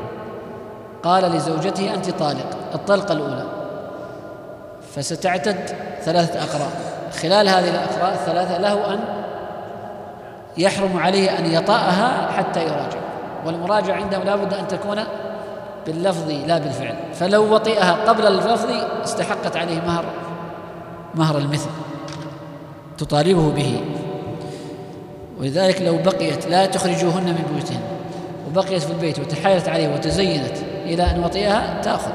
قال لزوجته أنت طالق الطلقة الأولى، فستعتد ثلاثة أقراء، خلال هذه الأقراء الثلاثة له أن يحرم عليه أن يطأها حتى يراجع، والمراجعة عندهم لا بد أن تكون باللفظ لا بالفعل، فلو وطئها قبل اللفظ استحقت عليه مهر مهر المثل تطالبه به. ولذلك لو بقيت لا تخرجوهن من بيوتهن وبقيت في البيت وتحايلت عليه وتزينت إلى أن وطئها تأخذ.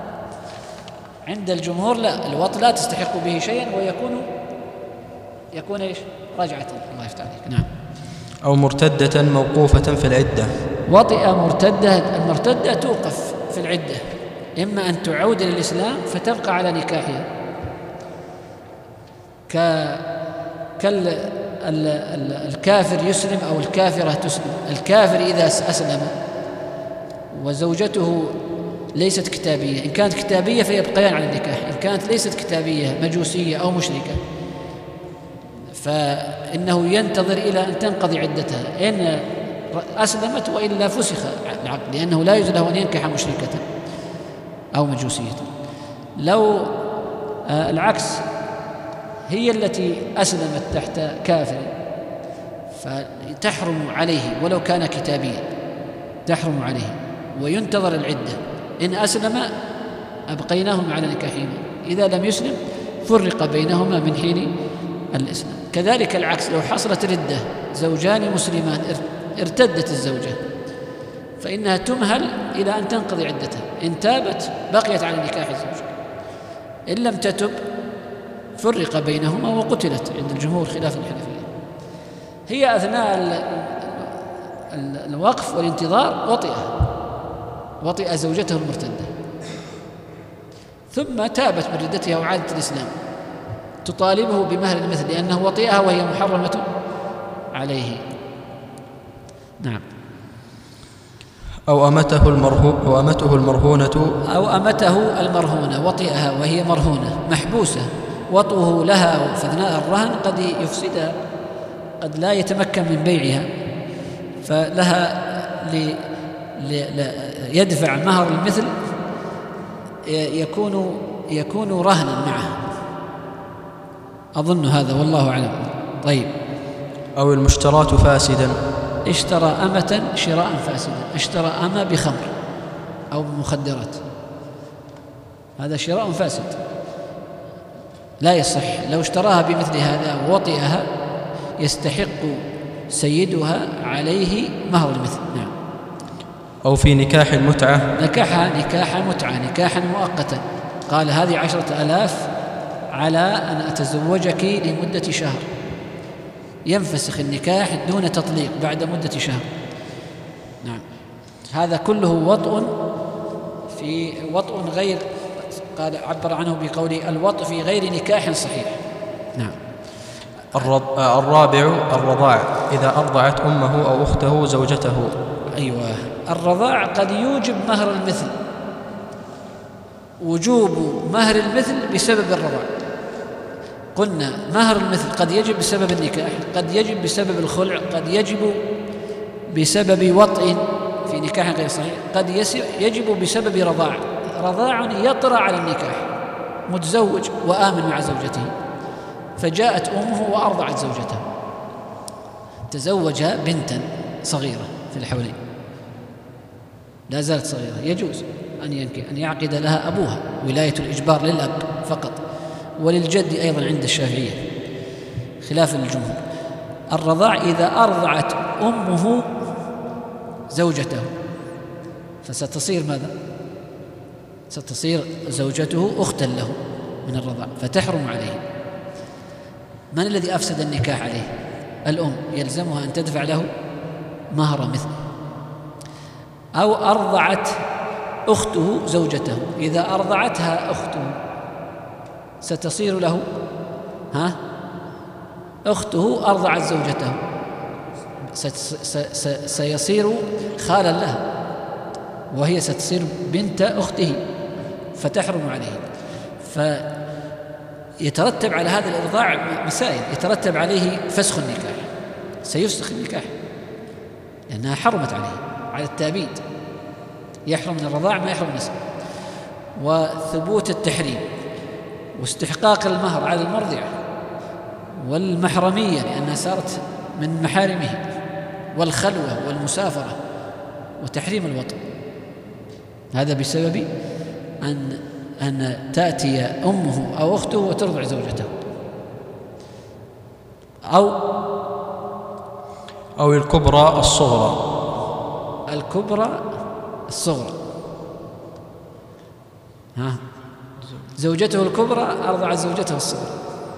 عند الجمهور لا، الوطء لا تستحق به شيئا ويكون يكون إيش؟ رجعة. الله يفتح عليك. نعم. أو مرتدة موقوفة في العدة، وطئ مرتدة، المرتدة توقف في العدة، إما أن تعود للإسلام فتبقى على نكاحها، ك كال الكافر يسلم أو الكافرة تسلم. الكافر إذا أسلم وزوجته ليست كتابية، إن كانت كتابية فيبقيان على النكاح، إن كانت ليست كتابية مجوسية أو مشركة فإنه ينتظر إلى أن تنقضي عدتها، إن أسلمت وإلا فسخ العقد، لأنه لا يجوز له أن ينكح مشركة أو مجوسية. لو آه العكس، هي التي أسلمت تحت كافر فتحرم عليه ولو كان كتابيا، تحرم عليه وينتظر العدة، إن أسلم أبقيناهم على نكاحهما، إذا لم يسلم فرق بينهما من حين الإسلام. كذلك العكس، لو حصلت ردة، زوجان مسلمان ارتدت الزوجة فإنها تمهل إلى أن تنقضي عدتها. إن تابت بقيت على نكاح الزوج، إن لم تتب فرق بينهما وقتلت عند الجمهور خلاف الحنفية. هي أثناء الوقف والانتظار وطئها، وطئ زوجته المرتدة، ثم تابت من ردتها وعادت الإسلام، تطالبه بمهر المثل لأنه وطئها وهي محرمة عليه. نعم. أو أمته المرهو أو أمته المرهونة أو أمته المرهونة وطئها وهي مرهونة محبوسة، وطئه لها في أثناء الرهن قد يفسدها، قد لا يتمكن من بيعها، فلها ل... ل... ل... يدفع مهر المثل يكون يكون رهنا معه. أظن هذا والله أعلم. طيب. أو المشتراة فاسدا، اشترى أمة شراء فاسدا، اشترى أمة بخمر أو بمخدرات، هذا شراء فاسد لا يصح. لو اشتراها بمثل هذا ووطئها يستحق سيدها عليه مهر المثل. نعم. أو في نكاح المتعة، نكاحها نكاح متعة، نكاحا مؤقتا، قال هذه عشرة آلاف على أن أتزوجك لمدة شهر، ينفسخ النكاح دون تطليق بعد مدة شهر. نعم. هذا كله وطء في وطء غير، قال عبر عنه بقوله الوطء في غير نكاح صحيح. نعم. الرابع الرضاع، إذا أرضعت أمه أو أخته زوجته. أيوة، الرضاع قد يوجب مهر المثل، وجوب مهر المثل بسبب الرضاع. قلنا مهر المثل قد يجب بسبب النكاح، قد يجب بسبب الخلع، قد يجب بسبب وطء في نكاح غير صحيح، قد يجب بسبب رضاع، رضاع يطرأ على النكاح، متزوج وآمن مع زوجته، فجاءت أمه وأرضعت زوجته، تزوجها بنتا صغيرة في الحولين، لا زالت صغيرة، يجوز أن ينكح أن يعقد لها أبوها، ولاية الإجبار للأب فقط، وللجد أيضا عند الشافعية خلاف الجمهور. الرضاع إذا أرضعت أمه زوجته فستصير ماذا؟ ستصير زوجته أختا له من الرضاع، فتحرم عليه. من الذي أفسد النكاح عليه؟ الأم، يلزمها أن تدفع له مهر مثل. أو أرضعت أخته زوجته، إذا أرضعتها أخته ستصير له ها أخته أرضعت زوجته، سيصير خالا لها، وهي ستصير بنت أخته فتحرم عليه. فيترتب على هذا الإرضاع مسائل، يترتب عليه فسخ النكاح، سيفسخ النكاح لأنها حرمت عليه على التأبيد، يحرم من الرضاع ما يحرم النسب، وثبوت التحريم، واستحقاق المهر على المرضعة، والمحرمية لأنها صارت من محارمه، والخلوة والمسافرة، وتحريم الوطن. هذا بسبب أن أن تأتي أمه أو أخته وترضع زوجته. أو أو الكبرى الصغرى، الكبرى الصغرى، ها زوجته الكبرى أرضعت زوجته الصغرى،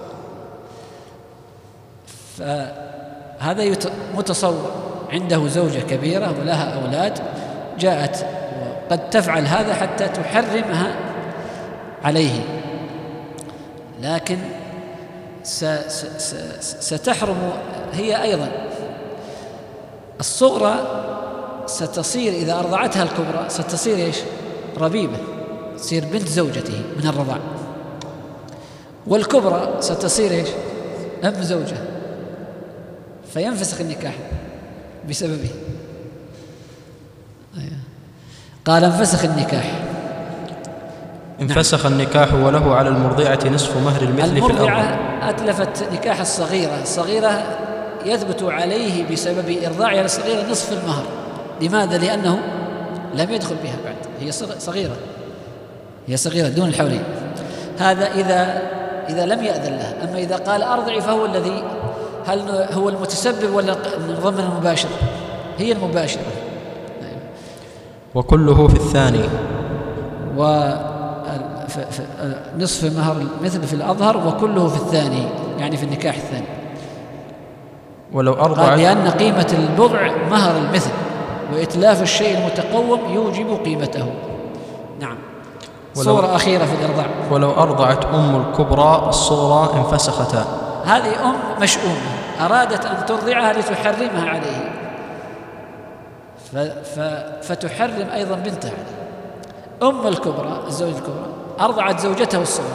فهذا متصور عنده زوجة كبيرة ولها أولاد، جاءت وقد تفعل هذا حتى تحرمها عليه، لكن ستحرم هي أيضا. الصغرى ستصير إذا أرضعتها الكبرى ستصير إيش؟ ربيبة، تصير بنت زوجته من الرضاع، والكبرى ستصير إيش؟ أم زوجة، فينفسخ النكاح بسببه. قال انفسخ النكاح، انفسخ النكاح وله على المرضعة نصف مهر المثل في الأول. المرضعة أتلفت نكاح الصغيرة، الصغيرة يثبت عليه بسبب إرضاعها الصغيرة نصف المهر. لماذا؟ لأنه لم يدخل بها بعد، هي صغيرة، هي صغيرة دون الحولين. هذا إذا إذا لم يأذن لها. أما إذا قال أرضعي فهو الذي، هل هو المتسبب ولا الضمن المباشر؟ هي المباشرة. وكله في الثاني. ونصف مهر المثل في الأظهر وكله في الثاني، يعني في النكاح الثاني. ولو أرضعت، لأن قيمة البضع مهر المثل، وإتلاف الشيء المتقوم يوجب قيمته. نعم. صورة أخيرة في الإرضاع. ولو أرضعت أم الكبرى الصغرى انفسختا. هذه أم مشؤومة أرادت أن ترضعها لتحرمها عليه، فتحرم أيضا بنتها عليه. أم الكبرى، الزوجة الكبرى، أرضعت زوجته الصغرى،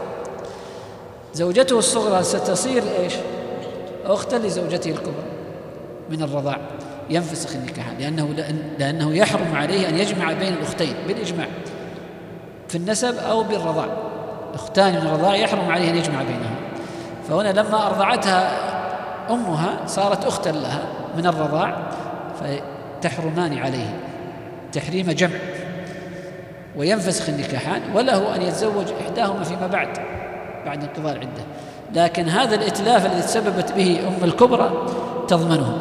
زوجته الصغرى ستصير إيش؟ أختا لزوجته الكبرى من الرضاع، ينفسخ النكاح، لأنه لأنه يحرم عليه أن يجمع بين الأختين بالإجماع في النسب أو بالرضاع. أختان من الرضاع يحرم عليه أن يجمع بينهم. فهنا لما أرضعتها أمها صارت أختا لها من الرضاع، فتحرمان عليه تحريم جمع، وينفسخ النكاحان، وله أن يتزوج إحداهما فيما بعد بعد انقضاء العدة. لكن هذا الإتلاف الذي تسببت به أم الكبرى تضمنه.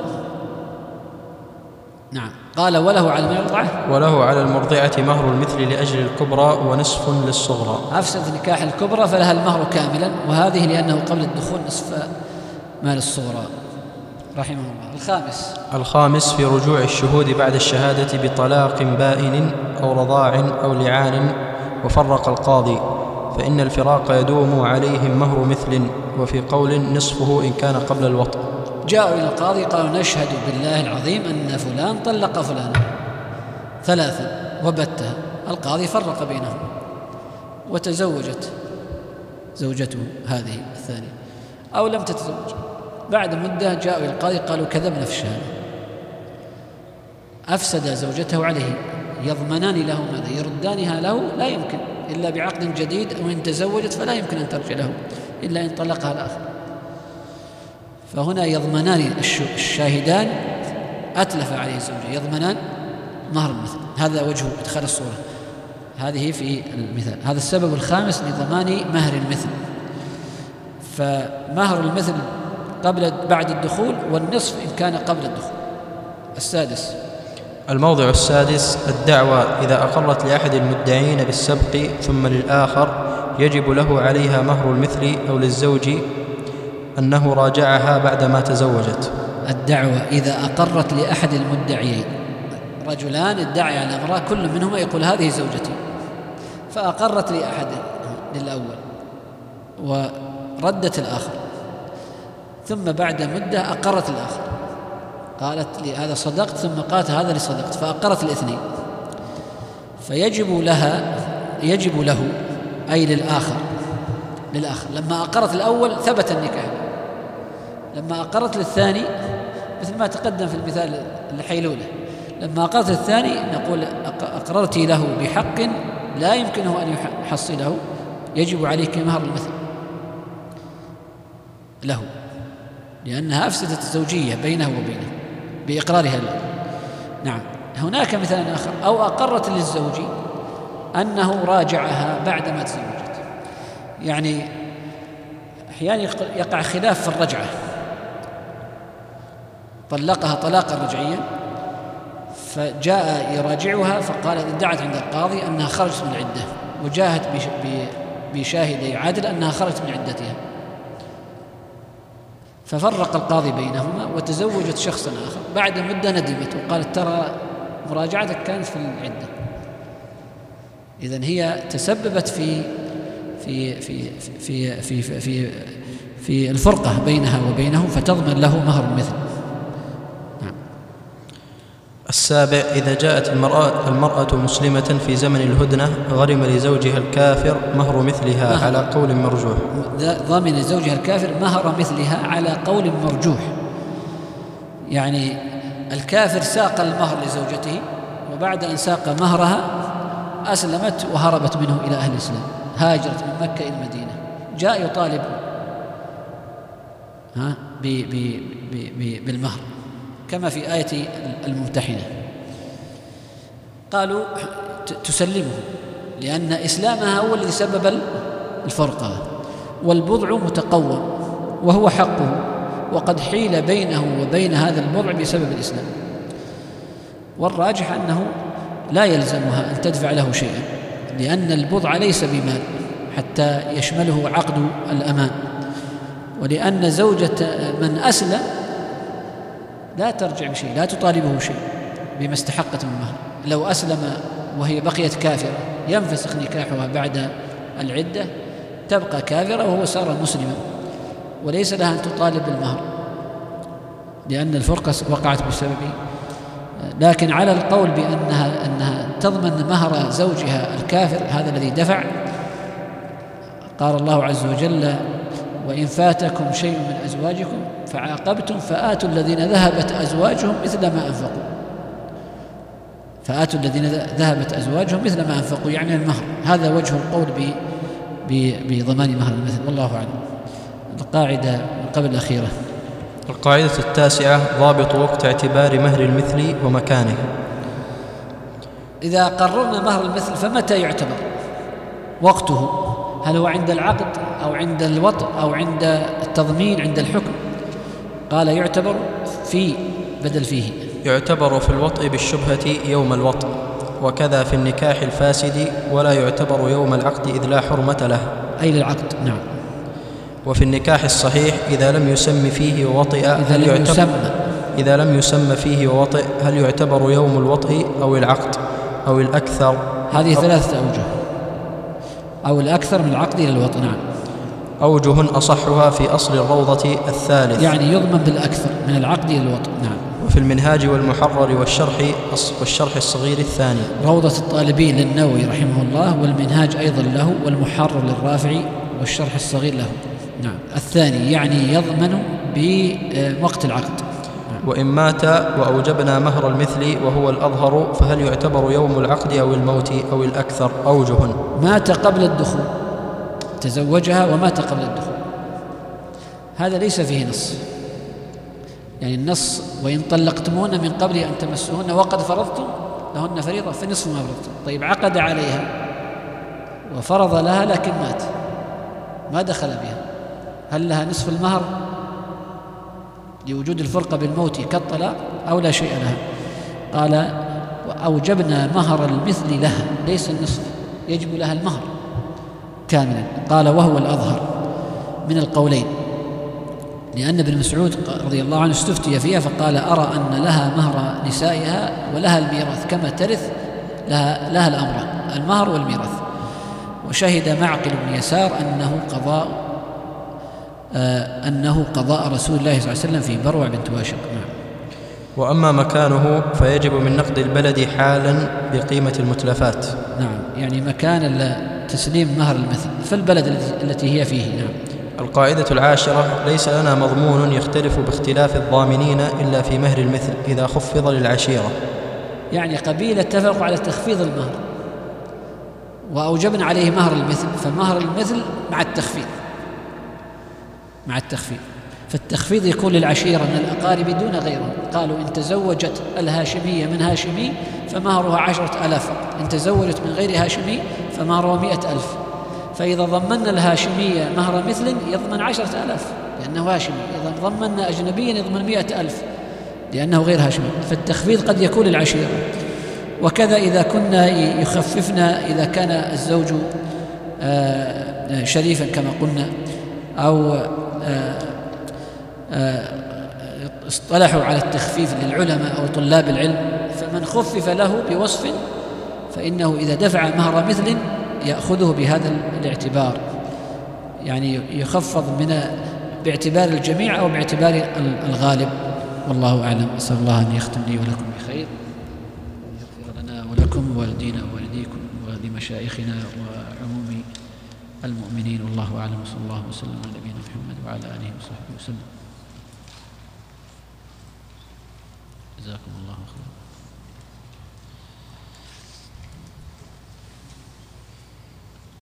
نعم. قال وله على المرضعة وله على المرضعة مهر المثل لأجل الكبرى ونصف للصغرى. أفسد نكاح الكبرى فلها المهر كاملا، وهذه لأنه قبل الدخول نصف مال الصغرى. رحمه الله. الخامس الخامس في رجوع الشهود بعد الشهادة بطلاق بائن أو رضاع أو لعان وفرق القاضي، فإن الفراق يدوم عليهم مهر مثل، وفي قول نصفه إن كان قبل الوطء. جاءوا إلى القاضي قالوا نشهد بالله العظيم أن فلان طلق فلانا ثلاثا وبتها. القاضي فرق بينهم وتزوجت زوجته هذه الثانية أو لم تتزوج. بعد مدة جاءوا إلى القاضي قالوا كذبنا في الشهادة، أفسد زوجته عليه، يضمنان له ماذا؟ يردانها له؟ لا يمكن إلا بعقد جديد، وإن تزوجت فلا يمكن أن ترجع له إلا إن طلقها الآخر. فهنا يضمنان الشاهدان أتلف عليه الزوجة، يضمنان مهر المثل. هذا وجه إدخال الصورة هذه في المثال. هذا السبب الخامس لضمان مهر المثل. فمهر المثل قبل بعد الدخول، والنصف إن كان قبل الدخول. السادس الموضع السادس الدعوى إذا أقرت لأحد المدعين بالسبق ثم للآخر يجب له عليها مهر المثل، أو للزوج أنه راجعها بعدما تزوجت. الدعوى إذا أقرت لأحد المدعيين، رجلان ادعي على امرأة، كل منهما يقول هذه زوجتي، فأقرت لأحد للأول وردت الآخر، ثم بعد مدة أقرت الآخر، قالت لي هذا صدقت، ثم قالت هذا اللي صدقت، فأقرت الاثنين. فيجب لها يجب له أي للآخر للآخر لما أقرت الأول ثبت النكاح، لما أقرت للثاني مثل ما تقدم في المثال الحيلولة، لما أقرت للثاني نقول أقررت له بحق لا يمكنه أن يحصله، يجب عليك مهر المثل له، لأنها أفسدت الزوجية بينه وبينه بإقرارها له. نعم. هناك مثال آخر، أو أقرت للزوج أنه راجعها بعدما تزوجت. يعني أحيانا يقع خلاف في الرجعة، طلقها طلاقا رجعيا، فجاء يراجعها فقال ادعت عند القاضي أنها خرجت من العدة، وجاهت بشاهدي عدل أنها خرجت من عدتها، ففرق القاضي بينهما وتزوجت شخصا آخر. بعد مدة ندمت وقالت ترى مراجعتك كانت في العدة. إذن هي تسببت في في في في في في, في, في الفرقة بينها وبينه، فتضمن له مهر المثل. نعم. السابع إذا جاءت المرأة, المرأة مسلمة في زمن الهدنة غرم لزوجها الكافر مهر مثلها مهر. على قول مرجوح. ضمن زوجها الكافر مهر مثلها على قول مرجوح، يعني الكافر ساق المهر لزوجته، وبعد أن ساق مهرها أسلمت وهربت منه إلى أهل الإسلام، هاجرت من مكة إلى المدينة، جاء يطالب ها بالمهر كما في آية الممتحنة. قالوا تسلمه لأن إسلامها هو الذي سبب الفرقة، والبضع متقوم وهو حقه، وقد حيل بينه وبين هذا البضع بسبب الإسلام. والراجح أنه لا يلزمها أن تدفع له شيئا، لأن البضع ليس بمال حتى يشمله عقد الأمان، ولأن زوجة من أسلم لا ترجع بشيء، لا تطالبه شيء بما استحقت من مهر. لو أسلم وهي بقيت كافرة ينفسخ نكاحها بعد العدة، تبقى كافرة وهو صار مسلما، وليس لها أن تطالب بالمهر لأن الفرقة وقعت بسببه. لكن على القول بأنها أنها تضمن مهر زوجها الكافر هذا الذي دفع، قال الله عز وجل: وإن فاتكم شيء من أزواجكم فعاقبتم فآتوا الذين ذهبت أزواجهم مثل ما أنفقوا فآتوا الذين ذهبت أزواجهم مثل ما أنفقوا، يعني المهر. هذا وجه القول بضمان مهر المثل، والله أعلم. القاعدة قبل الأخيرة. القاعدة التاسعة: ضابط وقت اعتبار مهر المثل ومكانه. إذا قررنا مهر المثل فمتى يعتبر وقته؟ هل هو عند العقد أو عند الوطء أو عند التضمين عند الحكم؟ قال يعتبر في بدل فيه، يعتبر في الوطء بالشبهة يوم الوطء، وكذا في النكاح الفاسد، ولا يعتبر يوم العقد إذ لا حرمة له، أي للعقد. نعم. وفي النكاح الصحيح إذا لم يسم فيه ووطئ إذا لم يسمى إذا لم يسم فيه ووطئ هل يعتبر يوم الوطئ أو العقد أو الأكثر؟ هذه ثلاثة أوجه، أو الأكثر من العقد إلى الوطئ. نعم. أوجه أصحها في أصل الروضة الثالث، يعني يضمن بالأكثر من العقد إلى الوطئ. نعم. وفي المنهاج والمحرر والشرح والشرح الصغير الثاني. روضة الطالبين للنووي رحمه الله، والمنهاج أيضا له، والمحرر للرافعي، والشرح الصغير له. نعم. الثاني يعني يضمن بوقت العقد. نعم. وإن مات وأوجبنا مهر المثل وهو الأظهر فهل يعتبر يوم العقد أو الموت أو الأكثر؟ أوجه: مات قبل الدخول، تزوجها ومات قبل الدخول، هذا ليس فيه نص. يعني النص: وإن طلقتموهن من قبل أن تمسوهن وقد فرضتم لهن فريضة فنصف ما فرضتم. طيب عقد عليها وفرض لها لكن مات، ما دخل بها، هل لها نصف المهر لوجود الفرقة بالموت كالطلاق أو لا شيء لها؟ قال: وأوجبنا مهر المثل لها، ليس النصف، يجب لها المهر كاملا. قال: وهو الأظهر من القولين، لأن ابن مسعود رضي الله عنه استفتي فيها فقال: أرى أن لها مهر نسائها ولها الميراث كما ترث، لها, لها الأمر المهر والميراث. وشهد معقل بن يسار أنه قضاء آه أنه قضاء رسول الله صلى الله عليه وسلم في بروع بنت واشق. نعم. وأما مكانه فيجب من نقد البلد حالا بقيمة المتلفات. نعم، يعني مكان تسليم مهر المثل في البلد التي هي فيه. نعم. القاعدة العاشرة: ليس لنا مضمون يختلف باختلاف الضامنين إلا في مهر المثل إذا خفض للعشيرة. يعني قبيلة اتفقوا على تخفيض المهر وأوجبنا عليه مهر المثل، فمهر المثل مع التخفيض مع التخفيض فالتخفيض يكون للعشيرة من الأقارب دون غيرهم. قالوا: إن تزوجت الهاشمية من هاشمي فمهرها عشرة آلاف فقط، إن تزوجت من غير هاشمي فمهرها مئة ألف. فإذا ضمنا الهاشمية مهر مثل يضمن عشرة آلاف لأنه هاشمي، إذا ضمنا أجنبيا يضمن مئة ألف لأنه غير هاشمي. فالتخفيض قد يكون للعشيرة. وكذا إذا كنا يخففنا إذا كان الزوج شريفا كما قلنا، أو اصطلحوا على التخفيف للعلماء أو طلاب العلم، فمن خفف له بوصف فإنه إذا دفع مهر مثل يأخذه بهذا الاعتبار، يعني يخفض من باعتبار الجميع أو باعتبار الغالب. والله أعلم. أسأل الله أن يختم لي ولكم بخير، ويغفر لنا ولكم ووالدينا ووالديكم ولمشايخنا وعموم المؤمنين. والله أعلم. وصلى الله وسلم على نبينا محمد وعلى آله وصحبه وسلم. جزاكم الله خيرا.